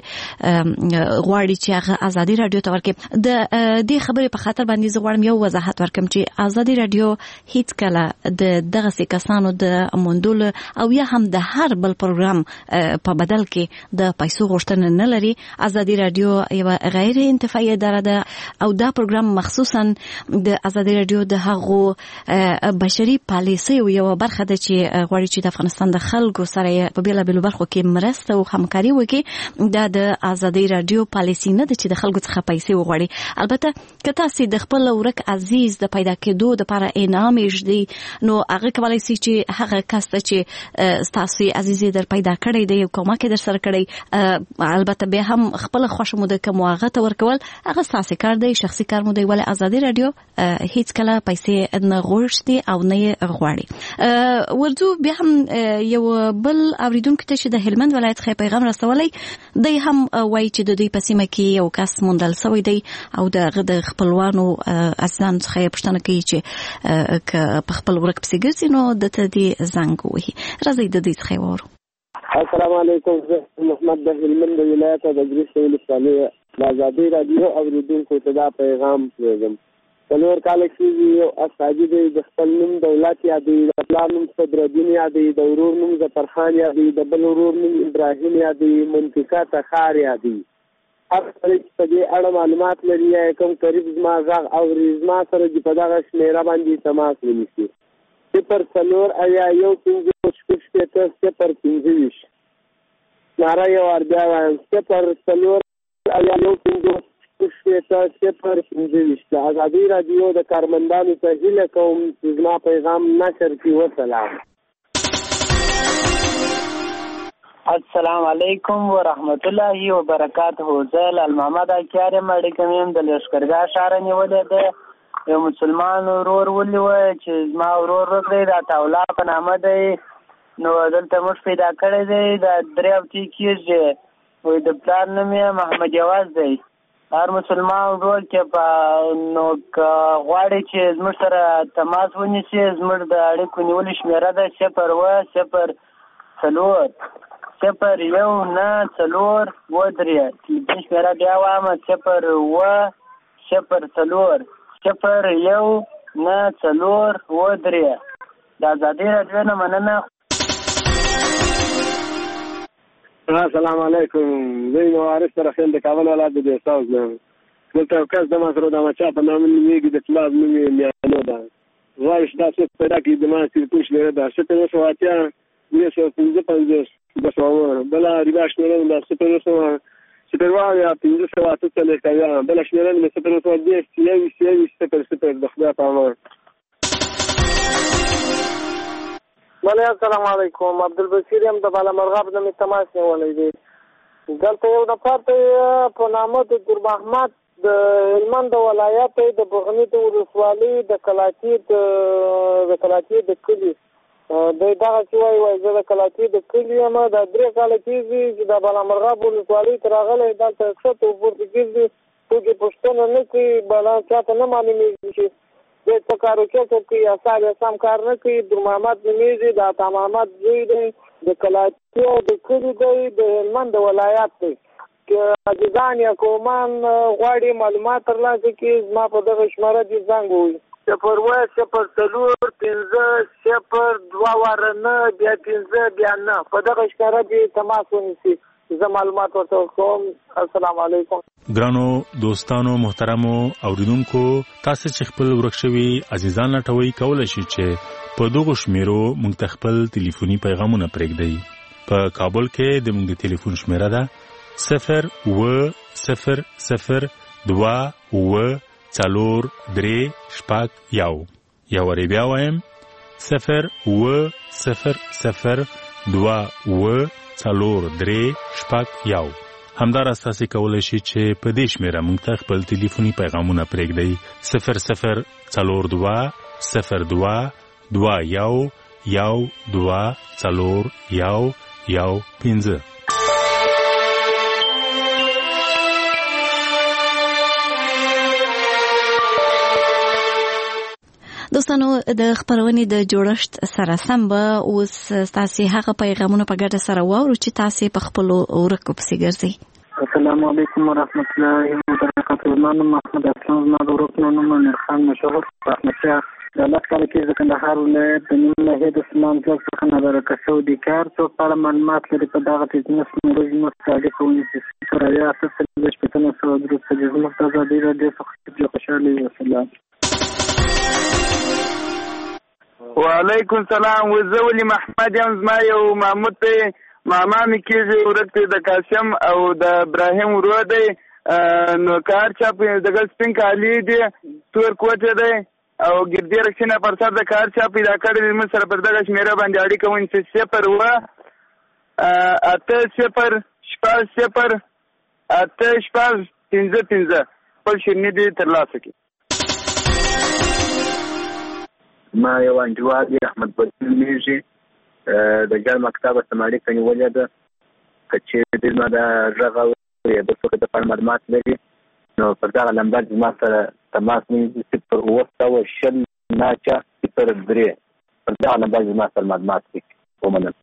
غواړي چې هغه ازادي رادیو ته ورکړي د دې خبرې په خاطر باندې زه غواړم یو وضاحت ورکړم چې ازادي رادیو هیڅ کله د دغه کسانو د مندل او یا هم د هر بل پروګرام په بدل کې د پیسو غوښتنه نه لري. ازادي رادیو یو غیر انتفاعي اداره ده او دا پروګرام مخصوصا د ازادي رادیو د هغو بشري پالیسي یو برخه ده چې غواړي چې د افغانستان د خلکو سره په بیلابیلو برخو کې مرسته او همکاري وکړي. دا د ازادي رادیو پالیسي نه ده چې د خلکو څخه پیسې وغواړي. البته که تاسو د خپل ورک عزیز د پیدا کېدو لپاره انعام یې نو هغه کولای شي چې هغه کس چې ستاسو عزیزي در پیدا کړی دی کومه کې در سره کړی البته به هم خپل خوشمو د کوم هغه ته ورکول هغه ستاسو کار دی شخصي کار مو دی ولې ازادي رادیو هیڅ کله پیسې نه غوښتي او نه غواړي. ورته به هم یو بل اوریدونکو ته چې د هلمند ولایت څخه پیغام رسولای دی هم وایي چې د دوی په سیمه کې یو کس موندل شوی دی او د خپلوانو ازان څخه پښتنه کوي چې په خپل ورک پسې ګرځي نو د دې زنګ وهي. راځي د دې څخه وورو. السلام علیکم، زه محمد د هلمند ولایت د ګریس ولسوالۍ د ازادي رادیو اوریدونکو ته دا پیغام پرېږدم. څلور کاله کېږي یو استاجي دی د خپل نوم دولت یادوي، د پلار نوم صدرالدین یادوي، د ورور نوم ظفرخان یادوي، د بل ورور نوم ابراهیم یادوي، منطقه تخار یادوي. هر سړی چې په دې اړه معلومات لري یا کوم قریب زما غږ اوري زما سره چې په دغه شمېره باندې تماس ونیسي. صفر څلور اویا یو پنځه شپږ شپېته صفر پنځه ویشت. ناره یو وار بیا وایم صفر څلور اویا یو پنځه شپږ شپېته صفر پنځه ویشت. د ازادي رادیو د کارمندانو ته هیله کوم چې زما پیغام نشر کړي. وسلام. السلام علیکم ورحمت الله وبرکاته. زه لال محمد اکیار مړی کوم د لشکرګاه ښار نیولې ده. یو مسلمان ورور ولي و چې زما ورور وکړی دا تاولا په نامه دی نو دلته موږ پیدا کړی دی دا درې هفتې کېږي وایي د پلار نوم یې محمد یواز دی. هر مسلمان ورور کې په نو غواړي چې زموږ سره تماس ونیسي زموږ د اړیکو نیولې شمېره ده صفر اوه صفر څلور صفر یو نه څلور اوه درې. تلیفون شمېره بیا وایم صفر اوه صفر څلور صفر یو نه څلور اوه درې. د ازادي رادیو نه مننه. السلام علیکم، زه یم وارث رحیم د کابل ولایت د دیستاوس نه. دلته یو کس د ماسره د مچا په نامه نومېږي د پلار نوم یې میانو ده. غواړي چې دا څوک پیدا کړي د ما تلیفون شمېره ده صفر اوه سوه اتیا نهه سوه پنځه پنځوس دوه سوه اووه. بله ریبا شمېره ده صفر اوه سوه صفر اوه یا پنځه سوه اته څلوېښت اویا. بله شمېره مې صفر اوه سوه دېرش یوویشت یوویشت صفر صفر. د خدای په امان. بله السلام علیکم، عبدالبصیر یم د بالامرغاب نه مې تماس نیولی دی. دلته یو نفر ته په نامه د ګل محمد د هلمند ولایت د بغني د ولسوالۍ د کلاچي د کلاچي د کلي دی دغه چې وایي وایي زه د کلاچي د کلي یم. دا درې کاله کېږي چې د بالامرغاب ولسوالۍ ته راغلی دلته ښکته وپورته ګرځي څوک یې پوښتنه نه کوي بله چاته نه معلومېږي چې دی څه کار وکړي کوي یا سار یا سم کار نه کوي. در محمد نومېږي د عطا محمد زوی دی د کلاچي او د کلي دی د هلمند ولایت دی. که عاجزان یا قومان غواړي معلومات ترلاسه کړي زما په دغه شمېره دې زنګ ووهي صفر اوه صفر څلور پنځه صفر دوه واره نه بیا پنځه بیا نه. په دغه شمېره دې تماس ونیسي زه معلومات ورته ورکوم. السلام علیکم. ګرانو دوستانو محترمو اوریدونکو تاسو چې خپل ورک شوي عزیزان لټوي کولای شئ چې په دغه شمیرو موږ ته خپل ټلیفوني پیغامونه پرېږدئ. په کابل کې د موږ د ټلیفون شمیره ده صفر اوه صفر صفر دوه اوه څلور درې شپږ یو. یو وارې بیا وایم صفر اوه صفر صفر دوه اوه څلور درې شپږ یو. همداراز تاسو کولای شئ چې په دې شمیره موږ ته خپل ټلیفوني پیغامونه پرېږدئ صفر صفر څلور دوه صفر دوه دوه یو یو دوه څلور یو یو پنځه. دوستانو د خبرونې د جوړښت سره سم به اوس تاسو هغه پیغامونه په ګډه سره واورو چې تاسو په خپل ورکو پسې ګرځئ. السلام علیکم ورحمت الله وبرکاته. نو محمد اسلام زما د ورکو نوم نورخان مشهور احمد شاه د الله تعالی کې د کندهار ولایت د نیمه ناحیه د سیمان ځل څخه نظر کسو د کار څو په اړه معلومات لري. په دغه بزنس موږ مستعد کوو چې سره یا اساس د شپږ سوه درې د مختازه د دې څخه خوشاله وسلام. وعلیکم السلام. وزولی محمد یم. زما یو محمود دی ماما می کېږي ورته د قاسم او د ابراهیم ورو دی. نو کار چا په دغه سپین کالی دی تور کوټه دی او ګردی رښتینه پر سر د کار چا پیدا کړی موږ سره پر دغه شمیره باندې اړیکه ونی چې صفر و اته صفر شپږ صفر اته شپږ پنځه پنځه خپل شیرني دی ترلاسه کړي. ما یو انجواد احمد بدل میږي د ګل مکتب سماړي کني ولید کچې د ما د رغه د څه د معلومات لري نو پر دا لمبر ما سره تماس نیسي صفر اوه او شل ناچا صفر درې پر دا لمبر ما سره معلومات لري. ومنه.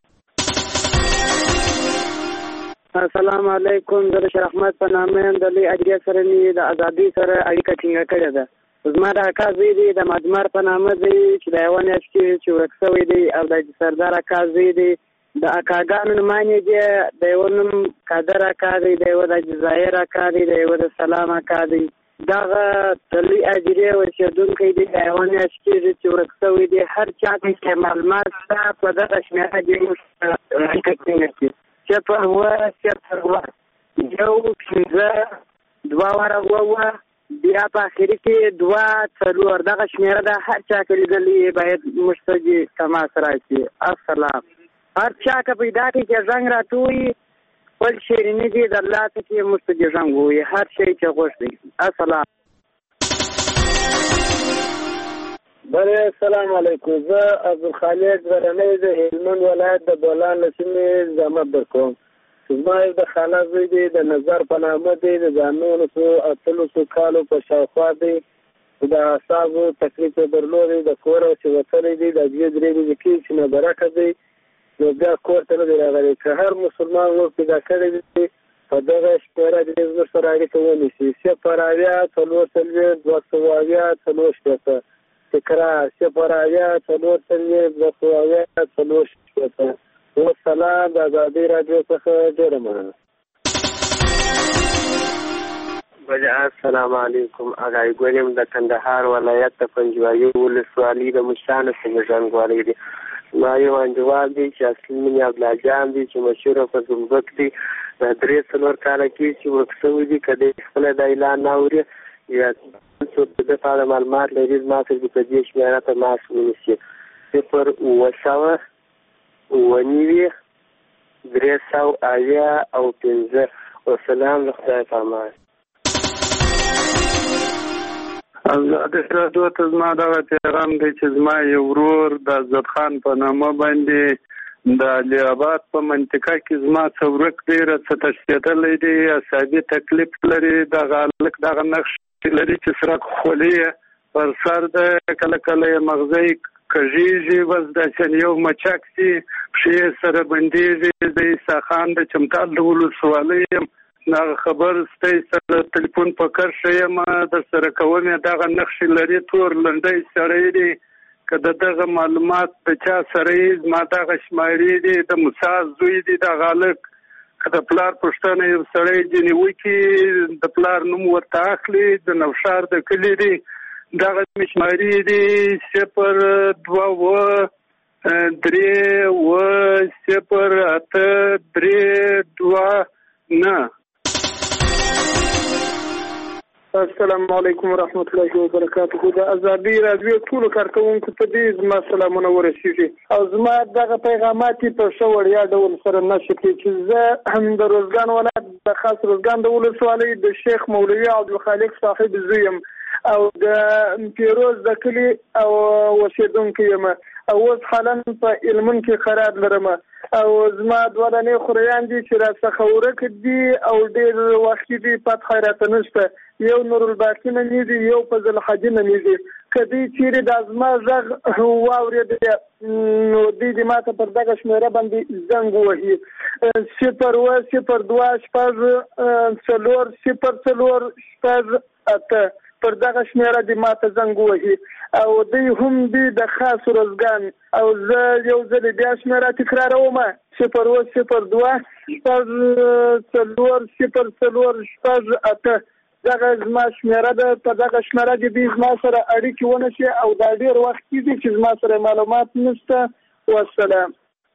السلام علیکم. د شیخ احمد په نامه د لې اجازه سره ني د ازادي سره اړیکه ټینګه کړې ده. زما د اکا زوی دی د مدمر په نامه دی چې د یوه میاشت کې چې ورک شوی دی او د سردار اکا زوی دی د اکاګانو نومانې دی د یوه نوم قادر اکا دی د یوه د جزایر اکا دی د یوه د سلام اکا دی. دغه د لوی اجرې اوسېدونکی دی د یوه میاشت کېږي چې ورک شوی دی. هر چا چې معلومات شته په دغه شمېره دې موږ اړیکه ټینګه کړي. صفر اوه صفر اوه یو پنځه دوه واره اووه بیا په اخري کې دوه څلور دغه شمېره ده. هر چا که لیدلي باید موږ ته تماس راکړي. السلام. هر چا که پیدا کړي چې زنګ راته ووایي خپل شیریني دي درلاسه کړي موږ ته دې زنګ ووایي هر شی چې غوښتي. السلام. بله السلام علیکم. زه عبدالخالق غرنی د هلمند ولایت د بولان له سیمې زحمت درکوم. زما یو د خاله زوی دی د نظر په نامه دی د ځانونو څو اتلسو کالو په شاوخوا دی د اعصابو تکلیف یې درلودی د کوره چې وتلی دی د دوې درې ورځې کې چې نابرکه دی نو بیا کور ته نه دی راغلی. که هر مسلمان ور پیدا کړی دی په دغه شمېره دې زموږ سره اړیکه ونیسي. صفر اویا څلور څلوېښت دوه سوه اویا څلور شپېته. تکرار صفر اویا څلور څلوېښت دوه سوه اویا څلور شپېته. والسلام. د ازادي راډیو څخه ډېره مننه. السلام علیکم. اغای ګولم د کندهار ولایت د پنجوایي ولسوالۍ د مشانو څخه ژوندوالي دي. ما یو انجوال دی چې اصلي مینې عبدالله جان دی چې مشهوره په زمبک دی د درې څلور کاله کې چې ورک شوی دی. که دی خپله د اعلان نه اوري یا څوک د ده په اړه معلومات لري زما سره دې په دې شمېره تماس ونیسي. صفر اوه سوه اوه نوي درې سوه اویا او پنځه. والسلام. له خدای په امان. ازادي راډیو ته زما دغه پیغام دی چې زما یو ورور د عزت خان په نامه باندې د علي آباد په منطقه کې زما څه ورک دی راڅه تښتېدلی دی اعصابي تکلیف لري. دغه هلک دغه نښې لري چې سرک خولي پر سر ده کله کله یې مغزی کږېږي بس داسې یو مچک سي پښې سره بندېږي. د عیسی خان د چمتال د ولسوالۍ یم. دغه خبر ستی سره تلیفون په کرښه یم در سره کوم یې دغه نښې لري تور لنډی سړی دی. که د دغه معلومات د چا سره یې زما دغه شمارې دي د موسی زوی دی دغه هلک. که د پلار پوښتنه یو سړی ځینې وکړي د پلار نوم ورته اخلي د نوشار د کلي دی. دغه شمارې دي صفر دوه اوه درې اوه صفر اته درې دوه نه. السلام علیکم ورحمت الله وبرکاته. د ازادي راډیو ټولو کارکوونکو ته دې زما سلامونه ورسیږي او زما دغه پیغامات په ښه وړیا ډول سره نشر کړي چې زه هم د روزګان ولایت د خاص روزګان د ولسوالۍ د شیخ مولوي عبدالخالق صاحب زوی یم او د پیروز د کلي او اوسېدونکی یم. او اوس حالا په علمون کې قرار لرم او زما دولنې خوریان دي چې راڅخه ورک دي او ډېر وخت دي فتح راته نشته یو نور الباقي نه دي یو فضل حاجي نه دي کدی چیرې د ازما ژغ واورېد نو دوی دې ماته پر دغه شمېره باندې زنګ ووهي صفر اوه صفر دوه شپږ څلور صفر څلور شپږ اته پر دغه شمېره دې ماته زنګ ووهي او دوی هم دي د خاص روزګان او زه یو ځل بیا شمېره تکراروم صفر اوه صفر دوه شپږ څلور صفر څلور شپږ اته دغه زما شمېره ده په دغه شمېره کې دوی زما سره اړیکې ونه شي او دا ډېر وخت کېږي چې زما سره معلومات نشته والسلام.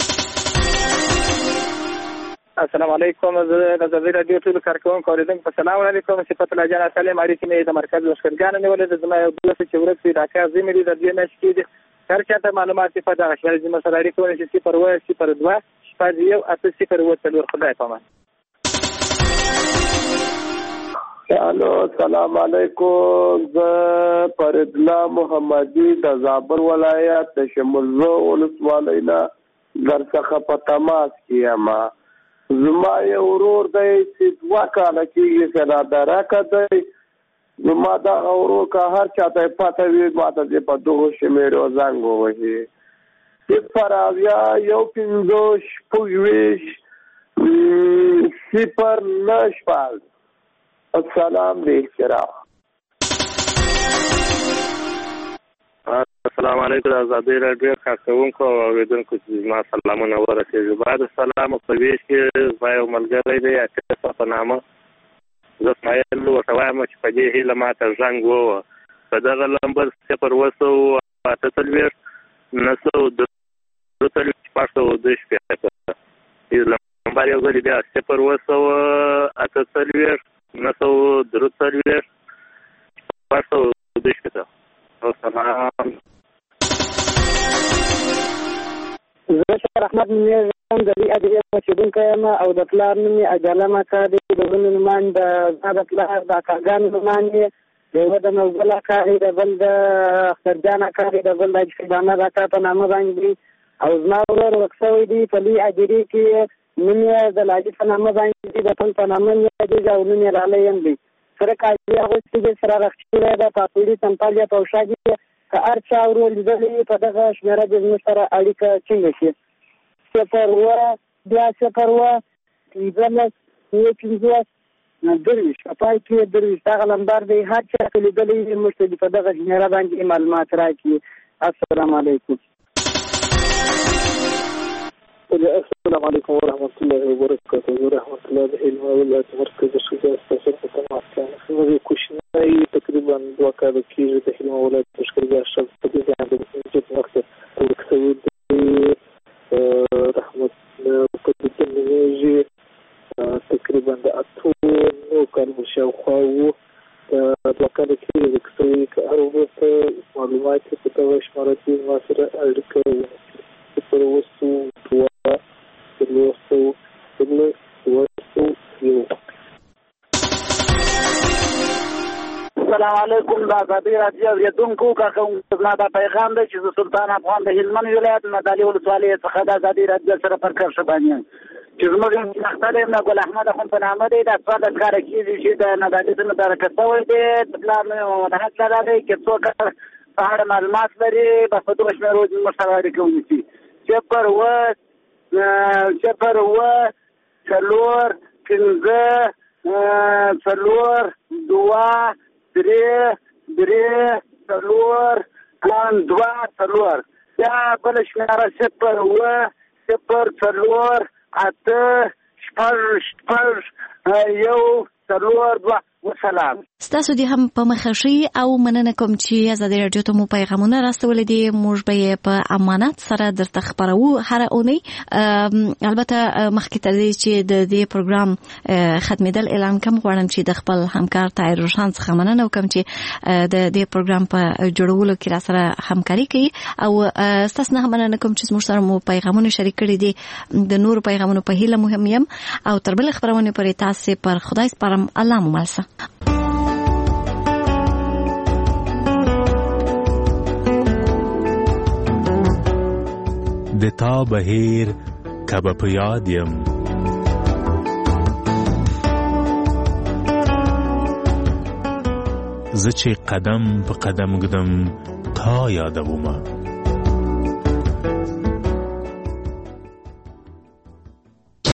السلام علیکم. زه د ازادي راډیو ټولو کارکوونکو اورېدونکو په سلام علیکم. صفت الله جان سلام اړیکې مې د مرکز لښکرګانو نیولې ده. زما یو دوست چې ورک شي د اکا زمې دي د دې میاشتې کې دي هر چاته معلومات په دغه شمېره زما سره اړیکه ونه شي صفر اوه صفر دوه شپږ یو اته صفر اوه څلور. خدای پامان. الو السلام علیکم. زه فرید الله محمدي د زابل ولایت د شمولزو ولسوالۍ نه درڅخه په تماس کې یم. زما یو ورور دی چې دوه کاله کېږي چې رادرکه دی. زما دغه ورور که هر چاته یې پته وي ماته دې په دغو شمېرو زنګ ووهي صفر اویا یو پنځوس شپږ ویشت صفر نه شپږ. السلام علیکم. السلام علیکم. د ازادي راډیو کارکوونکو او اورېدونکو چې زما سلامونه ورسېږي. بعد سلام په ویش کې زما یو ملګری دی اتیسا په نامه. زه اسماعیل ورته وایم چې په دې هیله ماته زنګ ووهه په دغه نمبر صفر اوه سوه اته څلوېښت نهه سوه دوه څلوېښت شپږ سوه دوه شپېته نمبر یو ځل بیا صفر اوه سوه اته څلوېښت نهه سوه درې څلوېښت شپږ سوه دوه شپېته. سلام. زه شهر احمد نومیږم د دې ادارې اوسېدونکی یم او د پلار نوم یې اجاله اکا دی. د ورونو نومان د زما د پلار د اکاګانو نومان یې د یوه د نوګل اکا دی د بل د اخترجان اکا دی د بل د حاجي احمد اکا په نامه باندې دی او زما ورور ورک شوی دی په دې ادارې کې نوم یې د لاجي په نامه باندې دی د بل په نامه یادېږي او نوم یې لالی یم دی. سره کاجي اغوستې دی سره رخچولی ده پاپوړي تمپل یا پوشا دي که هر چا ورور لیدلی په دغه شمېره دې زموږ سره اړیکه ټینګه شي. صفر اوه بیا صفر اوه پنځلس اوه پنځوس درویشت په پای کې درویشت دغه نمبر دی. هر چا که لیدلی وي موږ ته په دغه شمېره باندې معلومات راکړي. السلام علیکم. السلام علیکم ورحمۃ اللہ وبرکاتہ. ورحمۃ اللہ علم ولایت مرکز شجاع استاسو په تماس کې نو کوشنۍ تقریبا دوه کاله کېږي د علم ولایت لښکرګاه شب په دې باندې د جت وخت ورکوي رحمت په دې نومیږي تقریبا د اتو نو کال شاوخوا وو دوه کاله کېږي ورکوي که هر وخت معلومات په دغه شمېره کې ما سره اړیکه ونیسي. صفر اوه سوه دوه څلور سوه څلور دوه سوه یو. السلام علیکم. د ازادي راډیو اورېدونکو کارکوونکو زما دا پیغام دی چې زه سلطان افغان د هلمند ولایت نادعلي ولسوالۍ څخه د ازادي راډیو سره پر کرښه باندې یم چې زموږ نختل یم ګل احمد اخوند په نامه دی. دا څه د ښکاره کېږي چې د نادعلي څخه متارکه شوی دی. د پلار نوم یې محمد حق لالا دی. که څوک په اړه معلومات لري بس په دغه شمېرو زموږ سره اړیکه ونیسي. صفر اوه صفر اوه څلور پنځه څلور دوه درې درې څلور دوه څلور. بیا بله شمېره صفر اوه صفر څلور اته شپږ شپږ یو څلور دوه. وسلام. ستاسو دې هم په مخه شي او مننه کوم چې ازادي راډیو ته مو پیغامونه راستولي دي. موږ به یې په امانت سره درته خبرو هره اونۍ. البته مخکې تر دې چې د دې پروګرام ختمېدل اعلان کوم غواړم چې د خپل همکار طاهر روشن څخه مننه وکړم چې د دې پروګرام په جوړولو کې را سره همکاري کوي او ستاسو نه مننه کوم چې موږ سره مو پیغامونه شریک کړي دي. د نورو پیغامونو په هیله مهم یم او تر بل خبرونه پرې تاسو پر خدای سپارم. الله مو مل شه. د تا بهیر کبه په یاد یم زه چې قدم په قدم ګدم تا یادومه